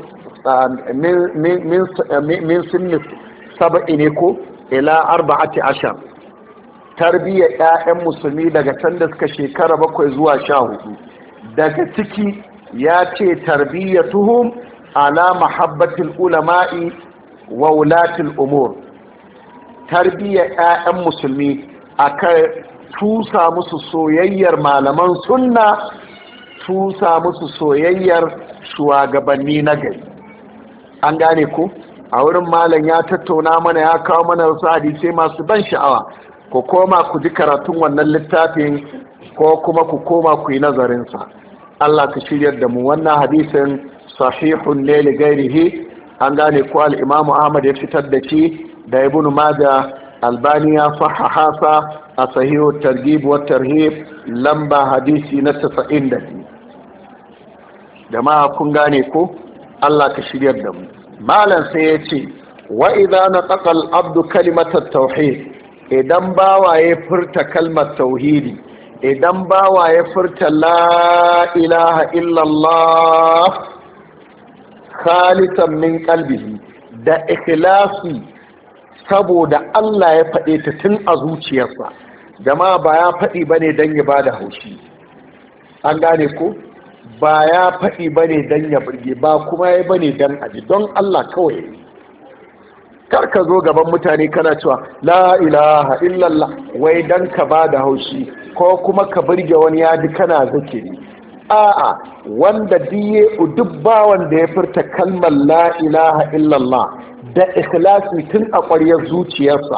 sab'i ne ko ila 14. Tarbiyyar 'ya'yan musulmi daga can da suka shekara 7 zuwa 14. Daga ciki ya ce tarbiyyatuhum ala mahabbatil ulama'i wa wulatil umur. Tarbiyyar 'ya'yan musulmi akan tusa musu soyayyar malaman sunna, tusa musu soyayyar shugabanni na gari. An gane ko? A wurin malam ya tattauna mana, ya kawo mana wasu hadisai masu ban sha'awa. Ku koma ku ji karatun wannan littafin, ko kuma ku koma ku yi nazarinsa. Allah ka shiryar da mu. Wannan hadisin sahihun ne li gairihi. An gane ko al-Imam Ahmad ya fitar da shi, da Ibn Majah. Albani ya sahaha sa a sahihu targhib wa tarhib lamba hadisi na 92. Jama'a kun gane ko? Allah ka shiryar da mu. Malam sai ya ce wa idza nataqa al-abdu kalimatat tauhid, idan bawa ya furta kalmar tauhidi, idan bawa ya furta la ilaha illallah khalisan min qalbihi, da ikhlasi saboda Allah ya faɗe ta tun a zuciyarsa. Jama'a ba ya faɗi bane dan ya bada haushi. An gane ko? Ba ya faɗi bane dan ya burge, ba kuma ya bane dan aji, don Allah kawai. Kar ka zo gaban mutane kana cewa la ilaha illallah wai dan ka bada haushi ko kuma ka burge wani ya ji kana zikiri. A'a, wanda diye dubba wanda ya furta kalmar la ilaha illallah da ikhlasi tun a ƙwaryar zuciyarsa,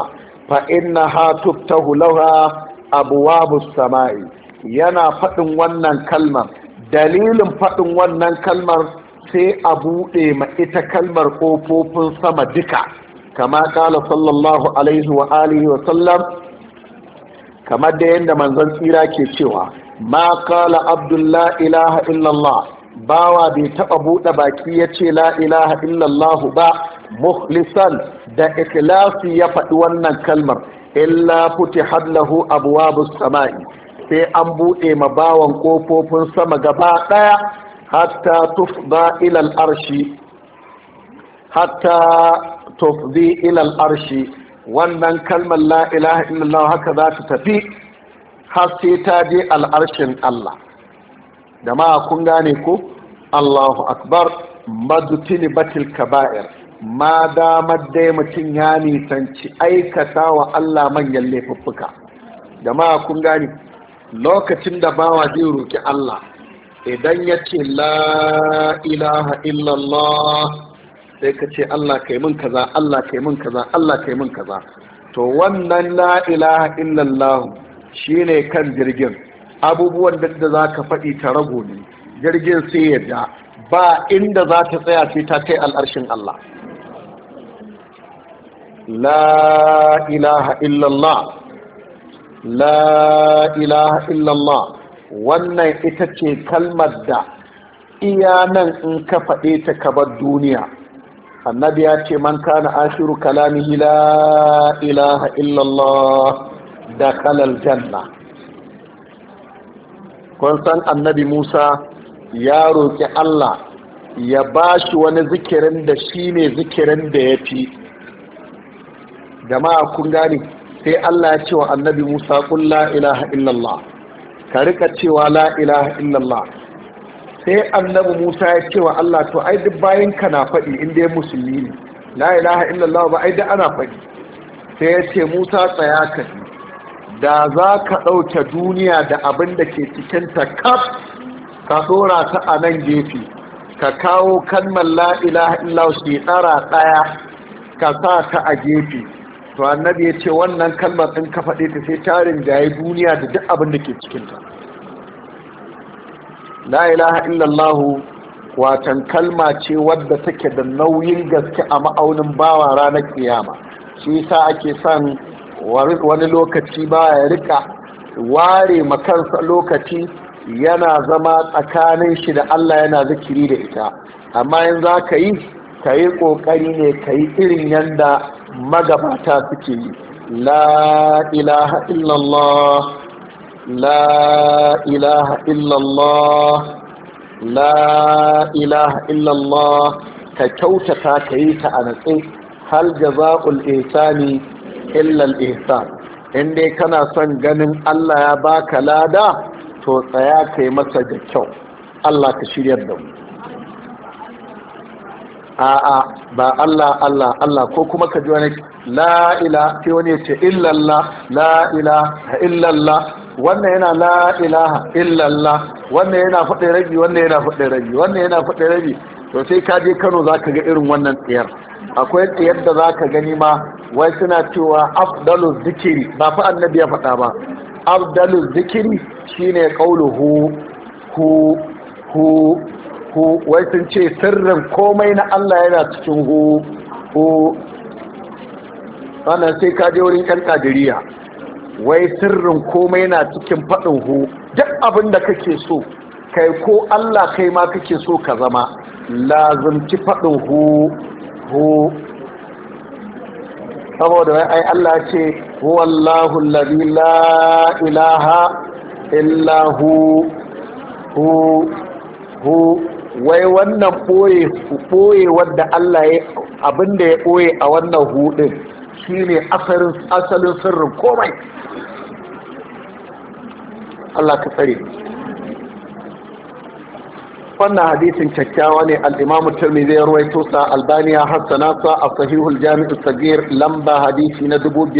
fa innaha tuftahu laha abwabus samai. Yana faɗin wannan kalmar, dalilin faɗin wannan kalmar sai a buɗe ma ita kalmar ƙofofin sama duka, kama ƙala sallallahu alaihi wa alihi wa sallam, kamar da yadda manzon tsira ke cewa ma qala abdullah ilaha illallah, bawa bai taɓa buɗe baki ya ce la ilaha illallah ba mukhlisan da ikhlasi ya faɗi wannan kalmar, illa futihat lahu abwabus samai, sai an buɗe ma bawan ƙofofin sama gaba ɗaya, hatta tufda ila al-arshi, hatta tufdi ila al-arshi. Wannan kalmar la ilaha illallah haka za ta tafi har sai ta je al'arshin Allah. Da ma kun gane ko? Allahu akbar. Madutini batil kaba'ir, ma damar dai mutum ya nisanci aikata wa Allah manyan laifuffuka. Da ma kun gane, lokacin da bawa zai roki Allah, idan ya ce la ilaha illallah, sai ka ce Allah kai mun kaza, Allah kai mun kaza, Allah kai mun kaza, to wannan la ilaha illallah shine kan jirgin. Abubuwan da za ka faɗi ta rago ne, jirgin sai ya ja, ba inda za ta tsaya sai ta kai al'arshin Allah. La ilaha illallah, la ilaha illallah, wannan ita ce kalmar da iya nan in ka faɗe ta kabar duniya. Annabi ya ce man kana ashiru kalamihi la ilaha illallah da kalal janna. Kun san annabi Musa ya roƙi Allah ya ba shi wani zikirin da shi ne zikirin da ya fi. Jama'a kun gane, sai Allah ya ce wa annabi Musa qul la ilaha illallah, ka rika cewa la ilaha illallah. Sai annabi Musa ya ce wa Allah, to ai duk bayan ka na faɗi inda ya musulmi ne, la ilaha illallah ba ai duk ana faɗi. Sai ya ce Musa tsaya ka ji, da za ka ɗauke duniya da abin da ke cikin ta kaf ka ɗora ta a nan gefe, ka kawo kalmar la ilaha illallah shekara ɗaya ka sa ta a gefe, to annabi ya ce wannan kalmar ɗin ka faɗe ta sai tarin jaye duniya da duk abin da ke cikin ta. La ilaha illallah watan kalma ce wadda take da nauyin gaske a ma'aunin bawa ranar kiyama. Shi yasa ake son wani lokaci ba ya rika ware makansa lokaci yana zama tsakanin shi da Allah yana zikiri da ita. Amma in za ka yi ƙoƙari ne ka yi irin yanda magabata suke yi. La ilaha illallah, لا إله إلا الله، لا إله إلا الله، كوتتا كيتا أنسي. هل جزاء الإحسان إلا الإحسان. إن دي كان son ganin Allah ya baka lada, to tsaya kai masa da kyau. Allah ka shiryar da mu. A'a ba Allah Allah Allah, ko kuma ka ji wani la ilaha, sai wani ya ce illallah, la ilaha illallah, wannan yana la ilaha illallah, wannan yana faɗin rabi, wannan yana faɗin rabi, wannan yana faɗin rabi. To sai ka je Kano za ka ga irin wannan tsiyar. Akwai tsiyar da za ka gani ma wai suna cewa afdalu zikiri, ba fa annabi ya faɗa ba, afdalu zikiri shine qauluhu hu hu hu, wai sun ce sirrin komai na Allah yana cikin hu hu. Wannan sai ka je wurin ƴan kadiriya, wai sirrin komai na cikin faɗin hu. Duk abin da kake so kai, ko Allah kai ma kake so ka zama, lazumci faɗin hu hu. Saboda wai ai Allah ce huwallahu allazi la ilaha illa hu hu hu. Wai wannan ɓoye wadda Allah ya, abinda ya ɓoye a wannan hu ɗin shine asalin sirrin komai. Allah ka tsare. Wannan hadisin kyakkyawa ne, al-Imam Tirmidhi ya rawaito sa, Albani ya hassana sa a Sahihul Jami' as-Saghir lamba hadisi na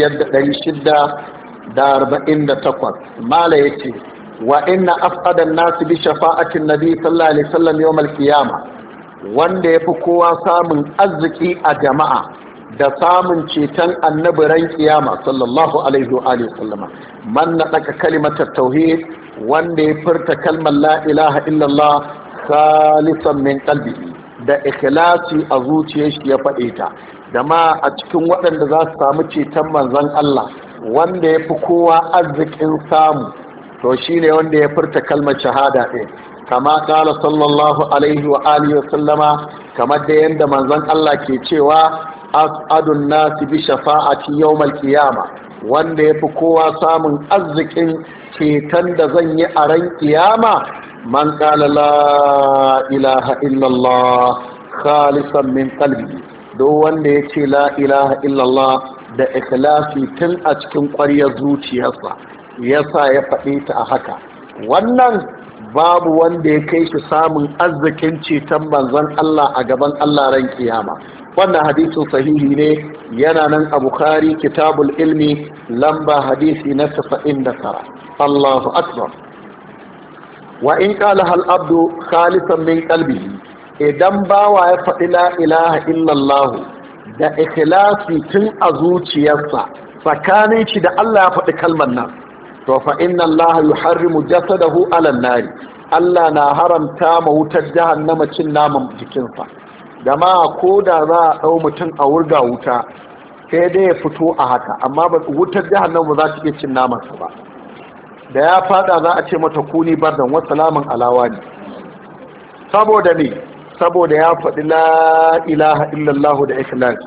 5648. Mala yace wa inna afqada an-nas bi shafa'ati an-nabi sallallahu alaihi wasallam yawm al-qiyamah, wanda yafi kowa samun arziki a jama'a da samun ceton annabi ran kiyama sallallahu alaihi wa alihi sallama. Man nadaka kalimatat tauhid, wanda ya furta kalmar la ilaha illallah khalisan min qalbihi, da ikhlasi a zuciyar shi ya faɗe ta. Da ma a cikin waɗanda za su samu ceton manzon Allah, wanda ya fi kowa arzikin samu to shine wanda ya furta kalmar shahada ɗin, kama kala sallallahu alaihi wa alihi wa sallama, kamar da yanda manzon Allah ke cewa as'adun nasi bi shafa'ati yawmal qiyama, wanda ya fi kowa samun arzikin ceton da zan yi a ran kiyama, man qala la ilaha illallah khalisan min qalbi, duk wanda ya ce la ilaha illallah da ikhlasi tun a cikin ƙwaryar zuciyarsa yasa ya faɗi ta a haka. Wannan babu wanda ya kai shi samun arzikin ceton manzon Allah a gaban Allah ran kiyama. Wannan hadisin sahihi ne, yana nan a Bukhari kitabul ilmi lamba hadisi na 79. Allahu akbar. Wa in qala hal abdu khalisan min qalbihi, idan bawa ya faɗi la ilaha illallah da ikhlasi tun a zuciyarsa tsakanin shi da Allah ya faɗi kalmar nan, to fa inna Allah yuharrimu jasadahu ala nari, Allah na haramta ma wutar jahannama cin naman jikinsa. Da ma ko da za a ɗau mutum a wurga wuta sai dai ya fito a haka, amma wutar jahannama ba za ta iya cin namansa ba. Da ya fada za a ce mata kuni bardan wa salaman alawa ne. Saboda ne, saboda ya faɗi la ilaha illallah da ikhlas.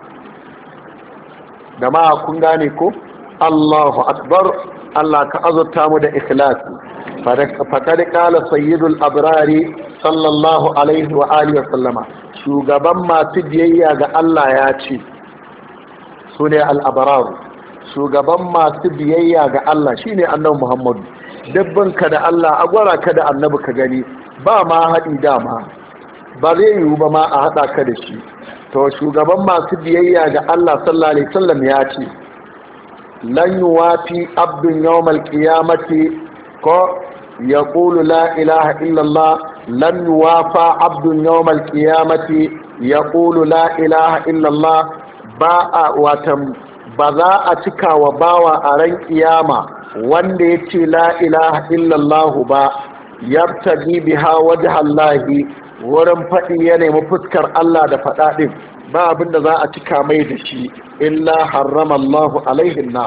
Da ma kun gane ko? Allahu akbar. Allah ka azurta mu da ikhlasi. Faqad qala sayyidul abrari sallallahu alaihi wa alihi wa sallama, shugaban masu biyayya ga Allah ya ce, sune al-abrar, shugaban masu biyayya ga Allah shine annabi Muhammadu. Dabban ka da Allah, agwara ka da annabi ka gani, ba ma haɗi dama, ba zai yiwu ba ma a haɗa ka da shi. To shugaban masu biyayya ga Allah sallallahu alaihi wasallam ya ce, lan yuwafi abdun yawmal qiyamati ko yaqulu la ilaha illallah, lan yuwafa abdun yawmal qiyamati yaqulu la ilaha illallah, ba za a cika wa bawa a ran kiyama wanda ya ce la ilaha illallah ba, yabtagi biha wajhallahi, wurin faɗi ya nemi fuskar Allah da faɗaɗin, ba abin da za a cika mai da shi illa harrama Allahu alaihin nar,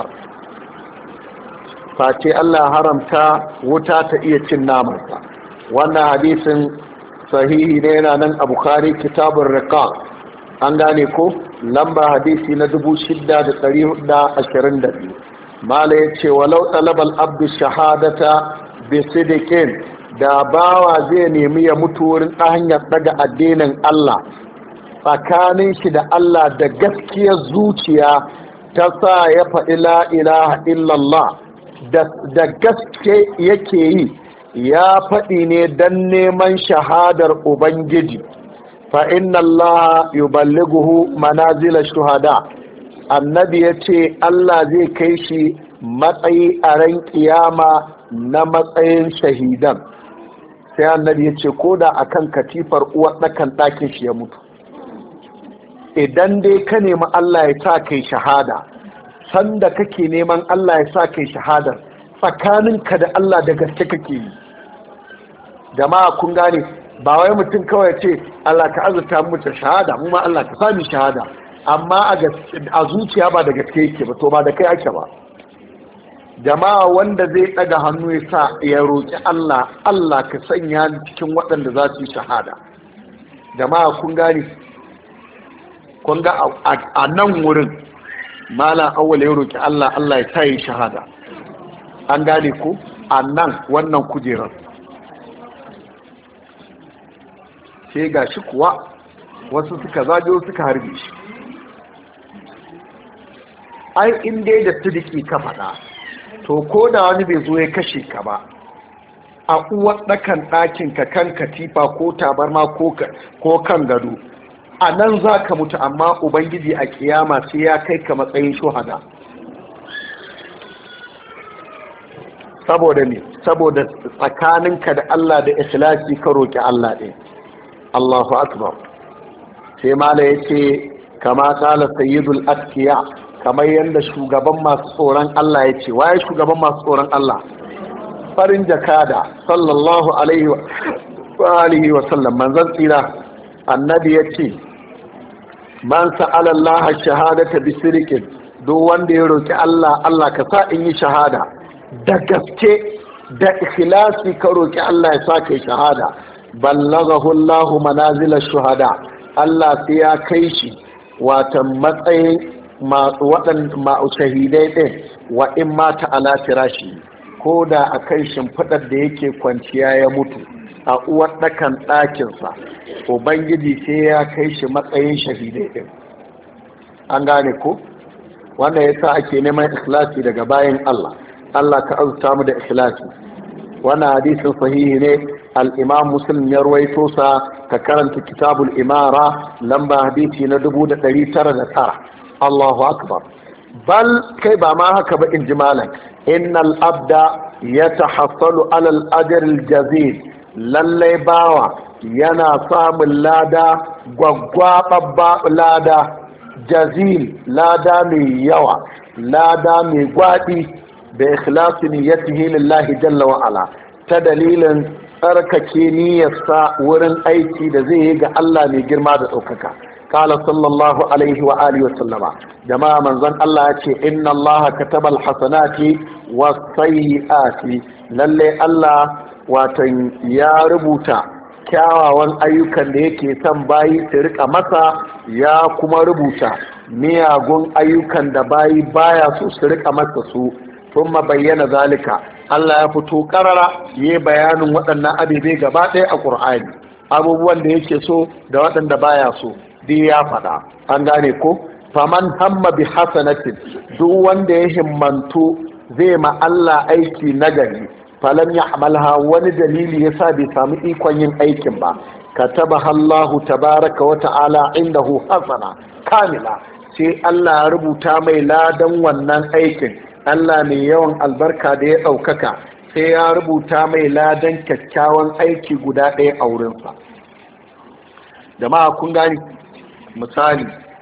face Allah haramta wuta ta iya cin namansa. Wannan hadisin sahihi ne, yana nan a Bukhari kitabun riqaq, an gane ko, lamba hadisi na 6422. Mala ya ce walau talabal abdu shahadata bi sidiqin, da bawa zai nemi ya mutu wurin ta hanyar daga addinin Allah, tsakanin shi da Allah da gaskiyar zuciya ta sa ya faɗi la ilaha illallah, da gaske yake yi, ya faɗi ne don neman shahadar Ubangiji, fa inna Allah yuballighuhu manazila shuhada, annabi ya ce Allah zai kai shi matsayi a ran kiyama na matsayin shahidan. Sai annabi ya ce ko da akan katifar uwar ɗakan ɗakin shi ya mutu, idan dai ka nemi Allah ya sa kai shahada, sanda kake neman Allah ya sa kai shahada, tsakaninka da Allah da gaske kake yi. Jama'a kun gane, ba wai mutum kawai ce Allah ka azurta mu ta shahada, mu ma Allah ka sami shahada, amma a zuciya ba da gaske yake ba, to ba da kai ake ba. Jama'a wanda zai ɗaga hannu ya sa ya roƙi Allah, Allah ka sanya ni cikin waɗanda za su yi shahada. Jama'a kun gane, kun ga a nan wurin Malam Awwal ya roƙi Allah, Allah ya sa yi shahada. An gane ku a nan wannan kujerar. Sai ga shi kuwa wasu suka zajo suka harbe shi. Ai in dai da tudiki ka faɗa, to ko da wani bai zo ya kashe ka ba, a uwar ɗakan ɗakin ka kan katifa ko tabarma ko kan gado, a nan za ka mutu, amma Ubangiji a kiyama sai ya kai ka matsayin shuhada. Saboda ne, saboda tsakaninka da Allah da ikhlasi ka roƙi Allah ɗin. Allahu akbar. Sai mala ya ce kama kala sayyidul atqiya, kamar yadda shugaban masu tsoron Allah ya ce. Waye shugaban masu tsoron Allah? farin jakada sallallahu alaihi wa alihi wa sallam, manzon tsira. Annabi ya ce man sa'ala Allah shahadata bi sirqin, duk wanda ya roki Allah, Allah ka sa in yi shahada da gaske, da ikhlasi ka roki Allah ya sa kai shahada, ballaghahu Allah manazil shuhada, Allah sai ya kai shi watan matsayin waɗanda shahidai ɗin, wa in mata ala firashi, ko da a kan shimfiɗar da yake kwanciya ya mutu a uwar ɗakan ɗakinsa, ubangiji sai ya kai shi matsayin shahidai ɗin. An gane ko? wanda ya sa ake neman ikhlasi daga bayan Allah. Allah ka azurta mu da ikhlasi. wannan hadisin sahihi ne, al-imam muslim ya ruwaito sa, ka karanta kitabul imara lamba hadisi na 1909. Allahu akbar. bal kai ba ma haka ba in ji malam, innal abda yatahassalu ala al-ajr al-jazil, lallai bawa yana samun lada gwaggwababba, lada jazil, lada mai yawa, lada mai gwadi, da ikhlasin niyyatihi lillahi jalla wa ala, ta dalilin tsarkake niyyarsa wurin aiki da zai yi ga Allah mai girma da ɗaukaka. Kala sallallahu alaihi wa alihi wa sallama, jama'a manzon Allah ya ce inna Allah kataba alhasanati was sayyiati, lalle Allah watan ya rubuta kyawawan ayyukan da yake son bayi su rika masa, ya kuma rubuta miyagun ayyukan da bayi baya so su rika masa su. Thumma bayyana zalika, Allah ya fito karara yi bayanin waɗannan abubuwa gaba ɗaya a Qur'ani, abubuwan da yake so da waɗanda baya so duk ya faɗa. An gane ko? Faman hamma bi hasanatin, duk wanda ya himmantu zai ma Allah aiki nagari, falam ya'malha, wani dalili yasa bai samu ikon yin aikin ba, katabaha Allahu tabaraka wa ta'ala indahu hasana kamila, sai Allah ya rubuta mai ladan wannan aikin. Allah mai yawan albarka da ya ɗaukaka sai ya rubuta mai ladan kyakkyawan aiki guda ɗaya a wurinsa. Jama'a kun gani, misali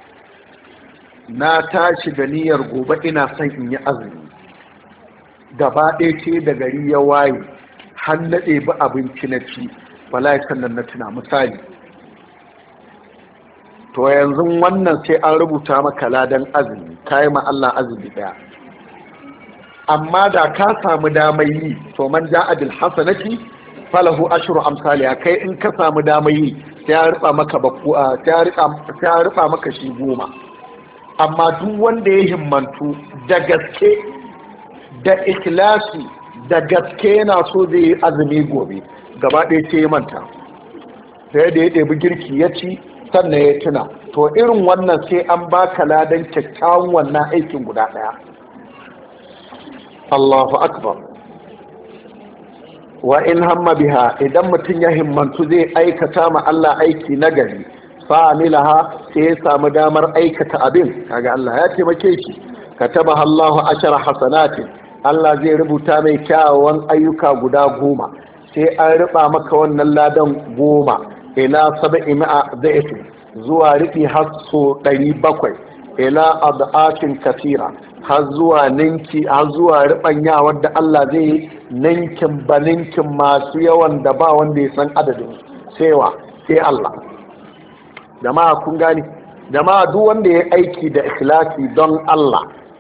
na tashi da niyyar gobe ina son in yi azumi, gaba ɗaya ce da gari ya waye har na ɗebi abinci na ci, wallahi sannan na tuna misali, to yanzu wannan sai an rubuta maka ladan azumi, kayi ma Allah azumi ɗaya. Amma da ka samu damar yi, to man ja'a bil hasanati falahu ashru amsalha, kai in ka samu damar yi sai ya rufa maka sai ya rufa maka shi 10. amma duk wanda ya himmantu da gaske da ikhlasi da gaske yana so zai yi azumi gobe, gaba ɗaya ce ya manta, sai da ya ɗebi girki ya ci sannan ya tuna, to irin wannan sai an baka ladan kyakkyawan wannan aikin guda ɗaya. Allahu akbar. Wa in hamma biha, idan mutum ya himmantu zai aikata ma Allah aiki nagari, fa'amilaha, sai ya samu damar aikata abin, kaga Allah ya taimake shi, katabaha Allahu 10 hasanatin, Allah zai rubuta mai kyawawan ayyuka guda 10, sai an riba maka wannan ladan 10 ila 700 dha'if, zuwa rifi har so 700, ila ad'afin kathira, har zuwa ninki, har zuwa ribanya wanda Allah zai ninkin baninkin masu yawan da ba wanda ya san adadin, sai Allah. Jama'a kun gani, jama'a duk wanda ya aiki da ikhlasi don Allah,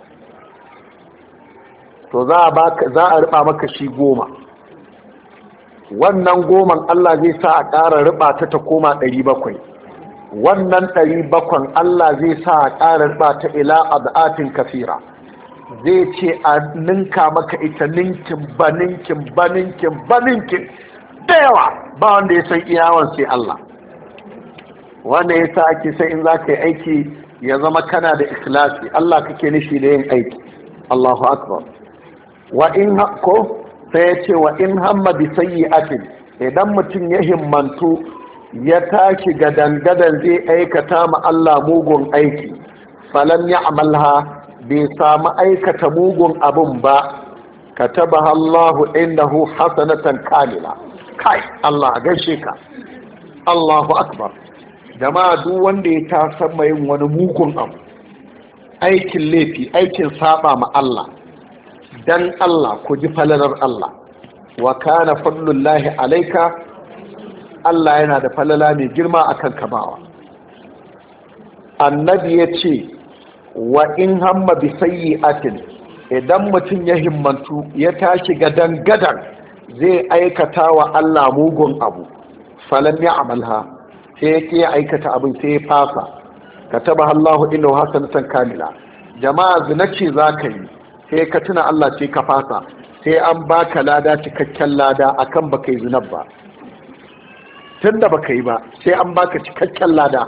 to za a riba maka shi 10. Wannan 10 Allah zai sa a ƙara riba ta koma 700. Wannan 700 Allah zai sa a ƙara riba ta ila ad'atin kafira, zai ce a ninka maka ita ninkin baninkin da yawa, ba wanda ya san iyawan sai Allah. Wanda ya sa ake sai in za ka yi aiki ya zama kana da ikhlasi, Allah kake nishi da yin aiki. Allahu akbar. Wa in ko sai ya ce wa in hamma bi sayyi'atin, idan mutum ya himmantu ya tashi gadan-gadan zai aikata ma Allah mugun aiki, falam ya'malha, bai samu aikata mugun abun ba, katabaha Allahu indahu hasanatan kamila. Kai Allah a gaishe ka. Allahu akbar. jama'a duk wanda ya tasan mai yin wani mugun abu, aikin laifi, aikin saba ma Allah, dan Allah ku ji falalar Allah, wa kana fadlullahi alaika, Allah yana da falala mai girma akan kabawa. Annabi ya ce wa in hamma bi sayyi'atin, idan mutum ya himmantu ya tashi gadan gadan zai aikata wa Allah mugun abu, falan ya amalha, sai ya aikata abin sai ya fasa, kataba Allahu innahu hasanatan kamila. Jama'a zina ce zaka yi sai ka tuna Allah ce ka fasa, sai an baka lada cikakken lada akan baka yi zinar ba. Tunda baka yi ba sai an baka cikakken lada.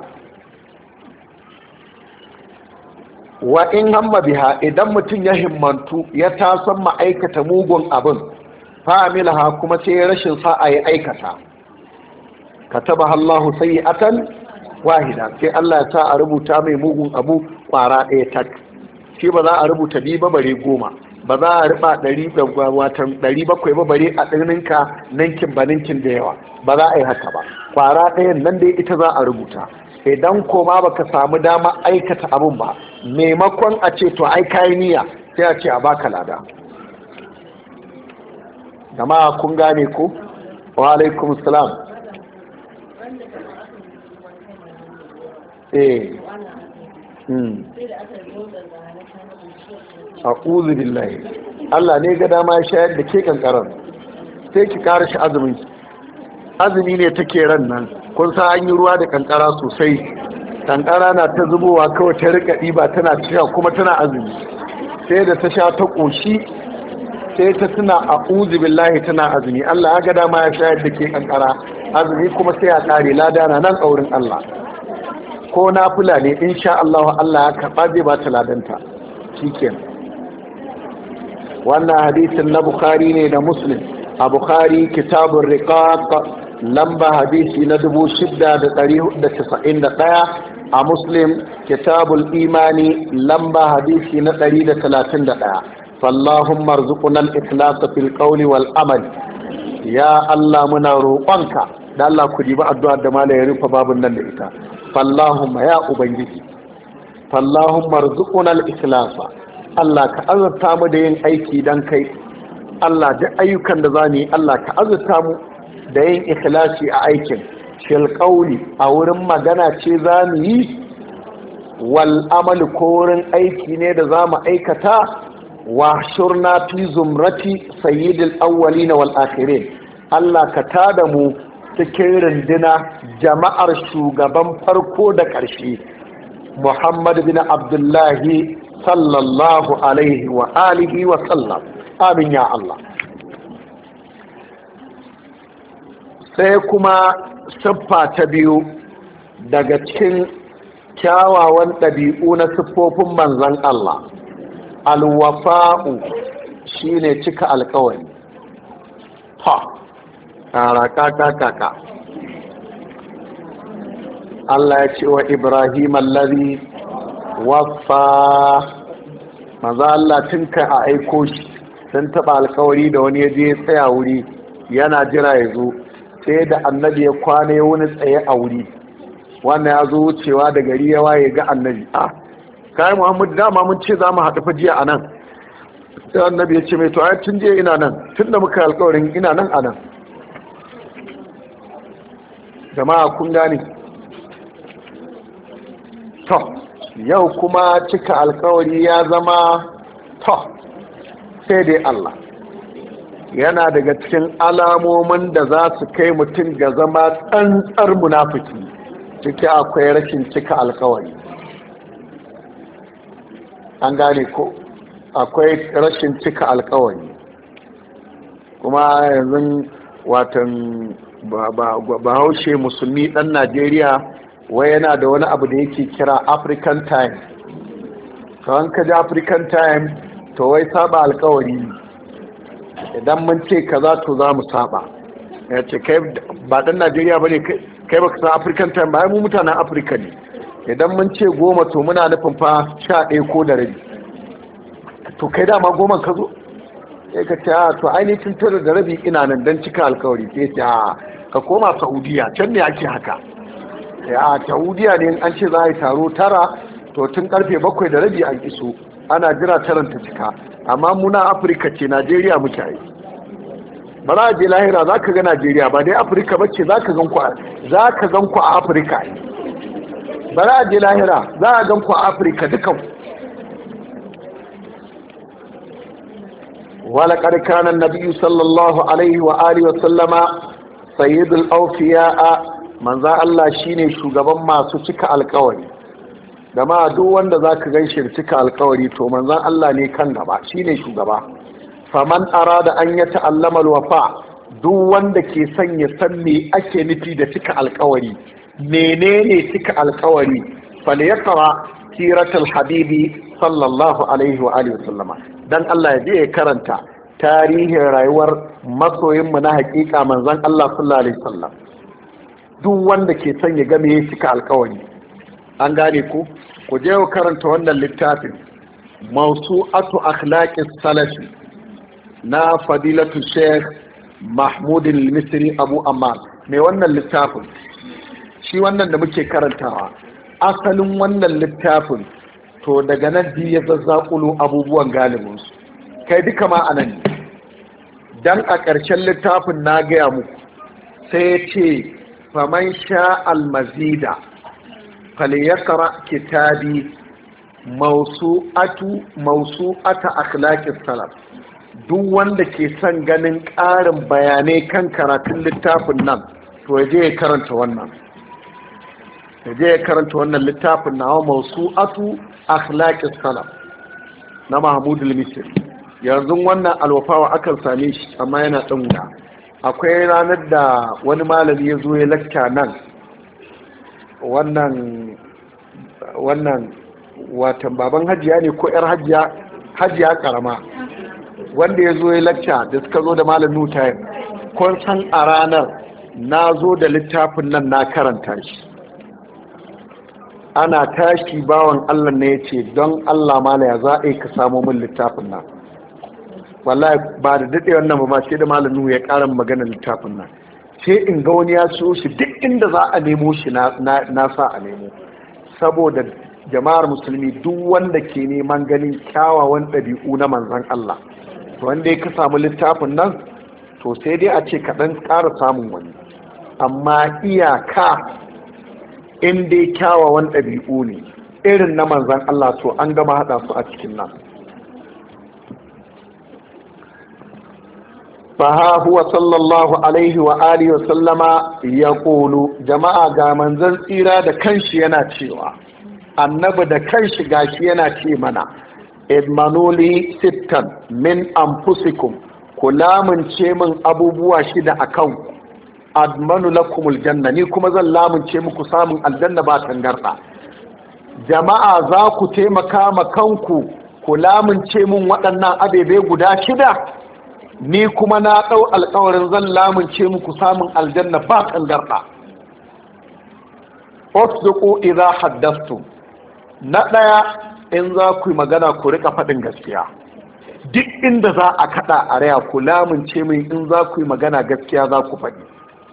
Wa in hamma biha, idan mutum ya himmantu ya tasan ma'aikata mugun abin, fa'amilaha kuma sai rashin sa'a ya aikata, kataba Allahu sayyi'atan wahida, sai Allah ya sa a rubuta mai mugun abu kwara ɗaya tak. Shi ba za a rubuta 2 ba bare 10, ba za a riba 700 ba bare a ɗininka ninkin ba ninkin da yawa, ba za a yi haka ba. Kwara ɗayan nan dai ita za a rubuta. Idan koma baka samu dama aikata abun ba, maimakon a ce to ai kayi niyya, sai a ce a baka lada. Jama'a kun gane ko? Wa alaikum salam. A'udhu billahi. Allah ne ga dama ya shayar da ke kankaran, sai ki kara shi azumi ne take ran nan. Kun sa an yi ruwa da kankara sosai, kankara na ta zubowa kawai ta rika ɗiba tana cika kuma tana azumi, sai da ta sha ta ƙoshi sai ta tuna a'udhu billahi tana azumi. Allah ya ga dama ya shayar da ke kankara azumi kuma sai ya kare lada na nan aurin Allah. Ko na fula ne insha Allah Allah ya karɓa zai ba ta ladanta. Shikenan. Wannan hadisin na Bukhari ne da Muslim. A Bukhari kitabun riqaq lamba hadisi na 6491, a Muslim kitabul imani lamba hadisi na 131. Fallahumma arzuqna al-ikhlas fil qawli wal amal. Ya Allah muna roƙonka, da Allah ku diba addu'a da malai ya rufe babun nan da ita. Fallahumma ya ubangiji, fallahumma arzuqna al-ikhlas, Allah ka azurta mu da yin aiki dan kai. Allah duk ayyukan da zamu yi Allah ka azurta mu da yin ikhlasi a aikin. Fil qawli, a wurin magana ce zamu yi, wal amal ko wurin aiki ne da zamu aikata. Wa shurna fi zumrati sayyidil awwalin wal akhirin, Allah ka tada mu cikin runduna jama'ar shugaban farko da ƙarshe, Muhammad bin Abdullahi sallallahu alaihi wa alihi wa sallam. Amin ya Allah. Sai kuma siffa ta biyu daga cikin kyawawan ɗabi'u na siffofin manzon Allah, alwafa'u shine cika alkawari. Kaka Allah ya ce wa Ibrahim allazi waffa, maza Allah tunka a aiko shi sun taba alkawari da wani ya je ya tsaya wuri yana jira ya zo, sai da annabi ya kwana ya wuni tsaye a wuri, wannan ya zo wucewa da gari ya waye ga annabi. Kai Muhammadu, dama mun ce za mu haɗu fa jiya a nan. Sai annabi ya ce mai to ai tun jiya ina nan, tun da muka alkawarin ina nan a nan. Jama'a kun gane? To yau kuma cika alkawari ya zama sai dai Allah. Yana daga cikin alamomin da za su kai mutum ga zama tsantsar munafiki, ciki akwai rashin cika alkawari. An gane ko? Akwai rashin cika alkawari. Kuma yanzu watan bahaushe musulmi ɗan Najeriya wai yana da wani abu da yake kira African time. Kawai ka ji African time to wai saba alkawari, idan mun ce kaza to za mu saba. Ya ce kai ba ɗan Najeriya ba ne, kai baka san African time ba, mu mutanen Afirka ne. Idan mun ce 10 to muna nufin fa 11 ko da rabi. To kai dama 10 ka zo? Sai ka ce to ainihin 9 da rabi ina nan don cika alkawari. Sai ce ka koma Saudiya, can ne ake haka. a saudiya ne an ce za a yi taro tara, to tun karfe 7:30 an iso, ana jira taron ta cika. Amma muna Afirka ce, Najeriya muke yi. ba za a je lahira za ka ga Najeriya ba dai Afirka ba ce, za ka gan ku a Afirka. ba za a je lahira za a gan ku a Afirka dukan. ولقد كان النبي صلى الله عليه وآله وسلم سيد الأوفياء من ذا الله شيني shugaban masu cika alƙawari. da ma duk wanda zaka ganshi da cika alƙawari to manzon Allah ne kan gaba, shine shugaba. faman arada an yata'allama alwafa, duk wanda ke son ya san me ake nufi da cika alƙawari, menene cika alƙawari, falyaqra siratul habibi sallallahu alaihi wa alihi wasallama. dan Allah ya je ya karanta tarihin rayuwar masoyinmu na hakika manzon Allah sallallahu alaihi wasallam. duk wanda ke son ya ga me ya cika alƙawari, an gane ku je ku karanta wannan littafin mawsu'atu akhlaqis salafi na fadilatu Sheikh Mahmud al-Misri Abu Ammar. mai wannan littafin, shi wannan da muke karantawa, asalin wannan littafin to daga nan ya zazzakulo abubuwan galibinsu, kai duka ma a nan. dan a ƙarshen littafin na gaya muku sai ya ce faman sha almazida falyaqra kitabi mawsu'ata akhlaqis salaf. duk wanda ke son ganin ƙarin bayanai kan karatun littafin nan to ya je ya karanta wannan littafin nawa mawsu'atu akhlaqis salaf na Mahmud al-Misri. yanzu wannan alwafawa akan same shi amma yana dan wuya. akwai ranar da wani malami ya zo ya lakta nan, wannan watan baban hajiya ne ko yar hajiya karama, wanda ya zo ya lakta da suka zo da malam Nutayen. kun san a ranar na zo da littafin nan na karanta shi, ana tashi bawan Allah ne ya ce don Allah malaya za a yi ka samu min littafin nan. wallahi ba da daɗe wannan ba sai da malamu ya ƙara magana littafin nan, sai in ga wani ya so shi duk inda za a nemo shi na sa a nemo. saboda jama'ar musulmi duk wanda ke neman ganin kyawawan ɗabi'u na manzon Allah, to wanda ya ka samu littafin nan to sai dai a ce kaɗan ƙara samun wani, amma iyaka in dai kyawawan ɗabi'u ne irin na manzan Allah to an gama haɗa su a cikin nan. faha huwa sallallahu alaihi wa alihi wa sallama ya ƙulu, jama'a ga manzan tsira da kanshi yana cewa, annabi da kanshi gashi yana ce mana, idmanuli sittan min anfusikum, ku lamunce min abubuwa 6 a kanku, admanu lakumul janna, ni kuma zan lamunce muku samun aljanna ba tangarda. jama'a za ku taimaka ma kanku ku lamunce min waɗannan abebe guda 6, ni kuma na ɗau alƙawarin zan lamunce muku samun aljanna ba tangarda. usduqu idza haddathtum, na ɗaya in za ku yi magana ku rika faɗin gaskiya, duk inda za a kaɗa a raya ku lamunce min in za ku yi magana gaskiya za ku faɗi.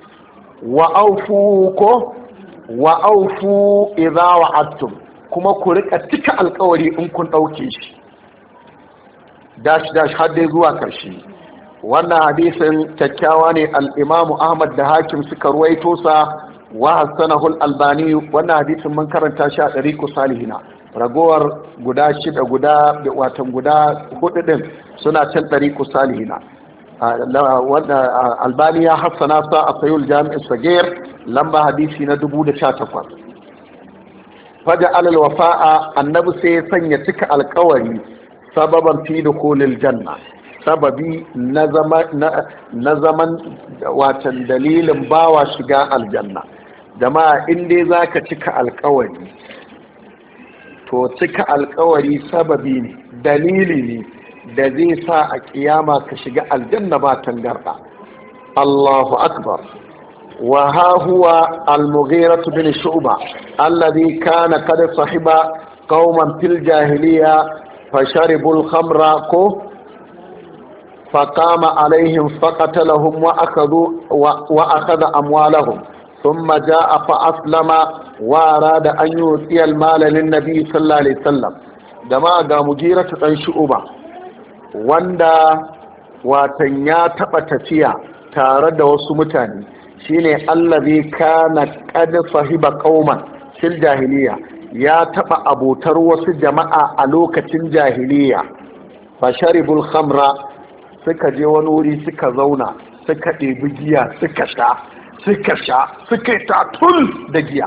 wa aufu idza wa'adtum, kuma ku rika cika alƙawari in kun ɗauke shi. dash har dai zuwa ƙarshe. wannan hadisin kyakkyawa ne, al-Imam Ahmad da Hakim suka ruwaito sa wa hasanahu al-Albani. wannan hadisin mun karanta shi a Tariqus Salihina, ragowar guda 6 guda 4 din suna can Tariqus Salihina. Albani ya hassana sa a sayul jami'in sagir lamba hadisi na 2018. faja alal wafa'a, annabi sai ya sanya cika alkawari sababan fi dukhulil janna, sababi na zaman watan dalilin bawa shiga aljanna. jama'a in dai zaka cika alkawari to cika alkawari sababi ne, dalili ne da zai sa a kiyama ka shiga aljanna ba tangarda. Allahu akbar. wa ha huwa al-Mughira bin Shu'ba alladhi kana qad sahiba qauman fil jahiliya fasharibu al-khamra فقام عليهم فقتلهم وأخذ أموالهم ثم جاء فأسلم وأراد أن يؤتي المال للنبي صلى الله عليه وسلم دما ga Mughirah dan Shu'ba wanda watan ya taba tafiya tare da wasu mutane shine allazi kana qad sahiba qauman fil jahiliya ya taba abotar wasu jama'a a lokacin jahiliya fa sharibul khamra suka je wani wuri suka zauna suka ɗebi giya suka yi tatul da giya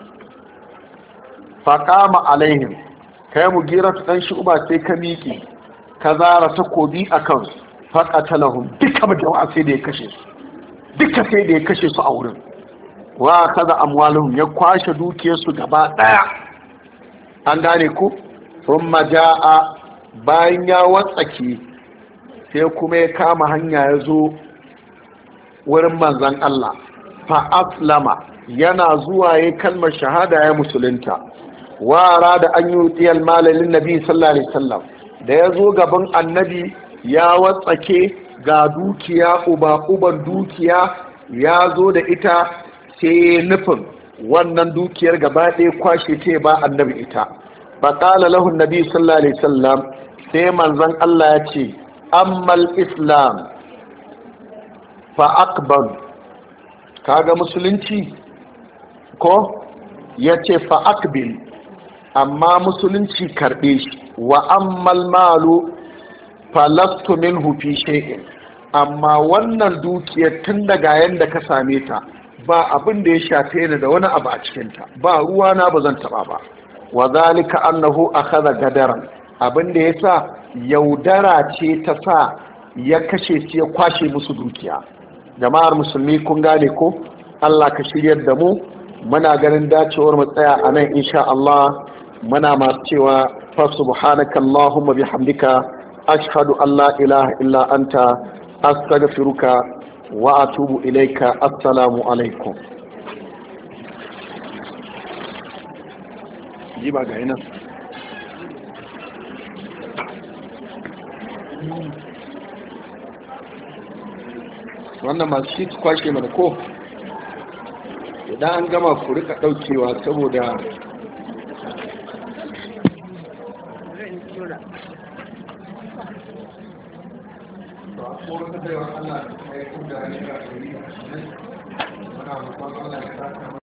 faƙama alaihim kai Mughirah ɗan Shu'ba sai ka miƙe ka zara takobi a kansu faƙatalahum duka jama'a sai da ya kashe su a wurin wa kaza amwaluhum ya kwashe dukiyarsu gaba ɗaya an gane ku sun maja'a bayan ya watsake sai kuma ya kama hanya ya zo wurin manzan Allah fa aslama yana zuwa ya kalmar shahada ya musulunta wa da an yi tiyal malalin nabi sallallahu alaihi wasallam da ya zo gaban annabi ya watsake ga dukiya uban dukiya ya zo da ita sai nufin wannan dukiyar gaba ɗaya kwashe ta ba annabi ita fa qala lahu nabi sallallahu alaihi wasallam sai manzan Allah ya ce ammal islam fa akbar kaga musulunci ko yace fa akbil amma musulunci karbe shi wa ammal malu falastu minhu fi shay'in amma wannan dukiyar tun daga yanda ka same ta ba abin da ya shafe ni da wani abu a cikin ta ba ruwa na bazan taba ba wa zalika annahu akhadha gadaran abin da yasa yaudara ce ta sa ya kashe su ya kwashe musu dukiya. Jama'ar musulmi kun gane ko Allah ka shiryar da mu muna ganin dacewar mu tsaya a nan insha Allah muna masu cewa fa subhanaka allahumma bihamdika ashhadu an la ilaha illa anta astaghfiruka wa atubu ilaika assalamu alaikum ji ba ga ina wannan masu shi kwashe mana ko idan an gama ku rika daukewa saboda Allah ya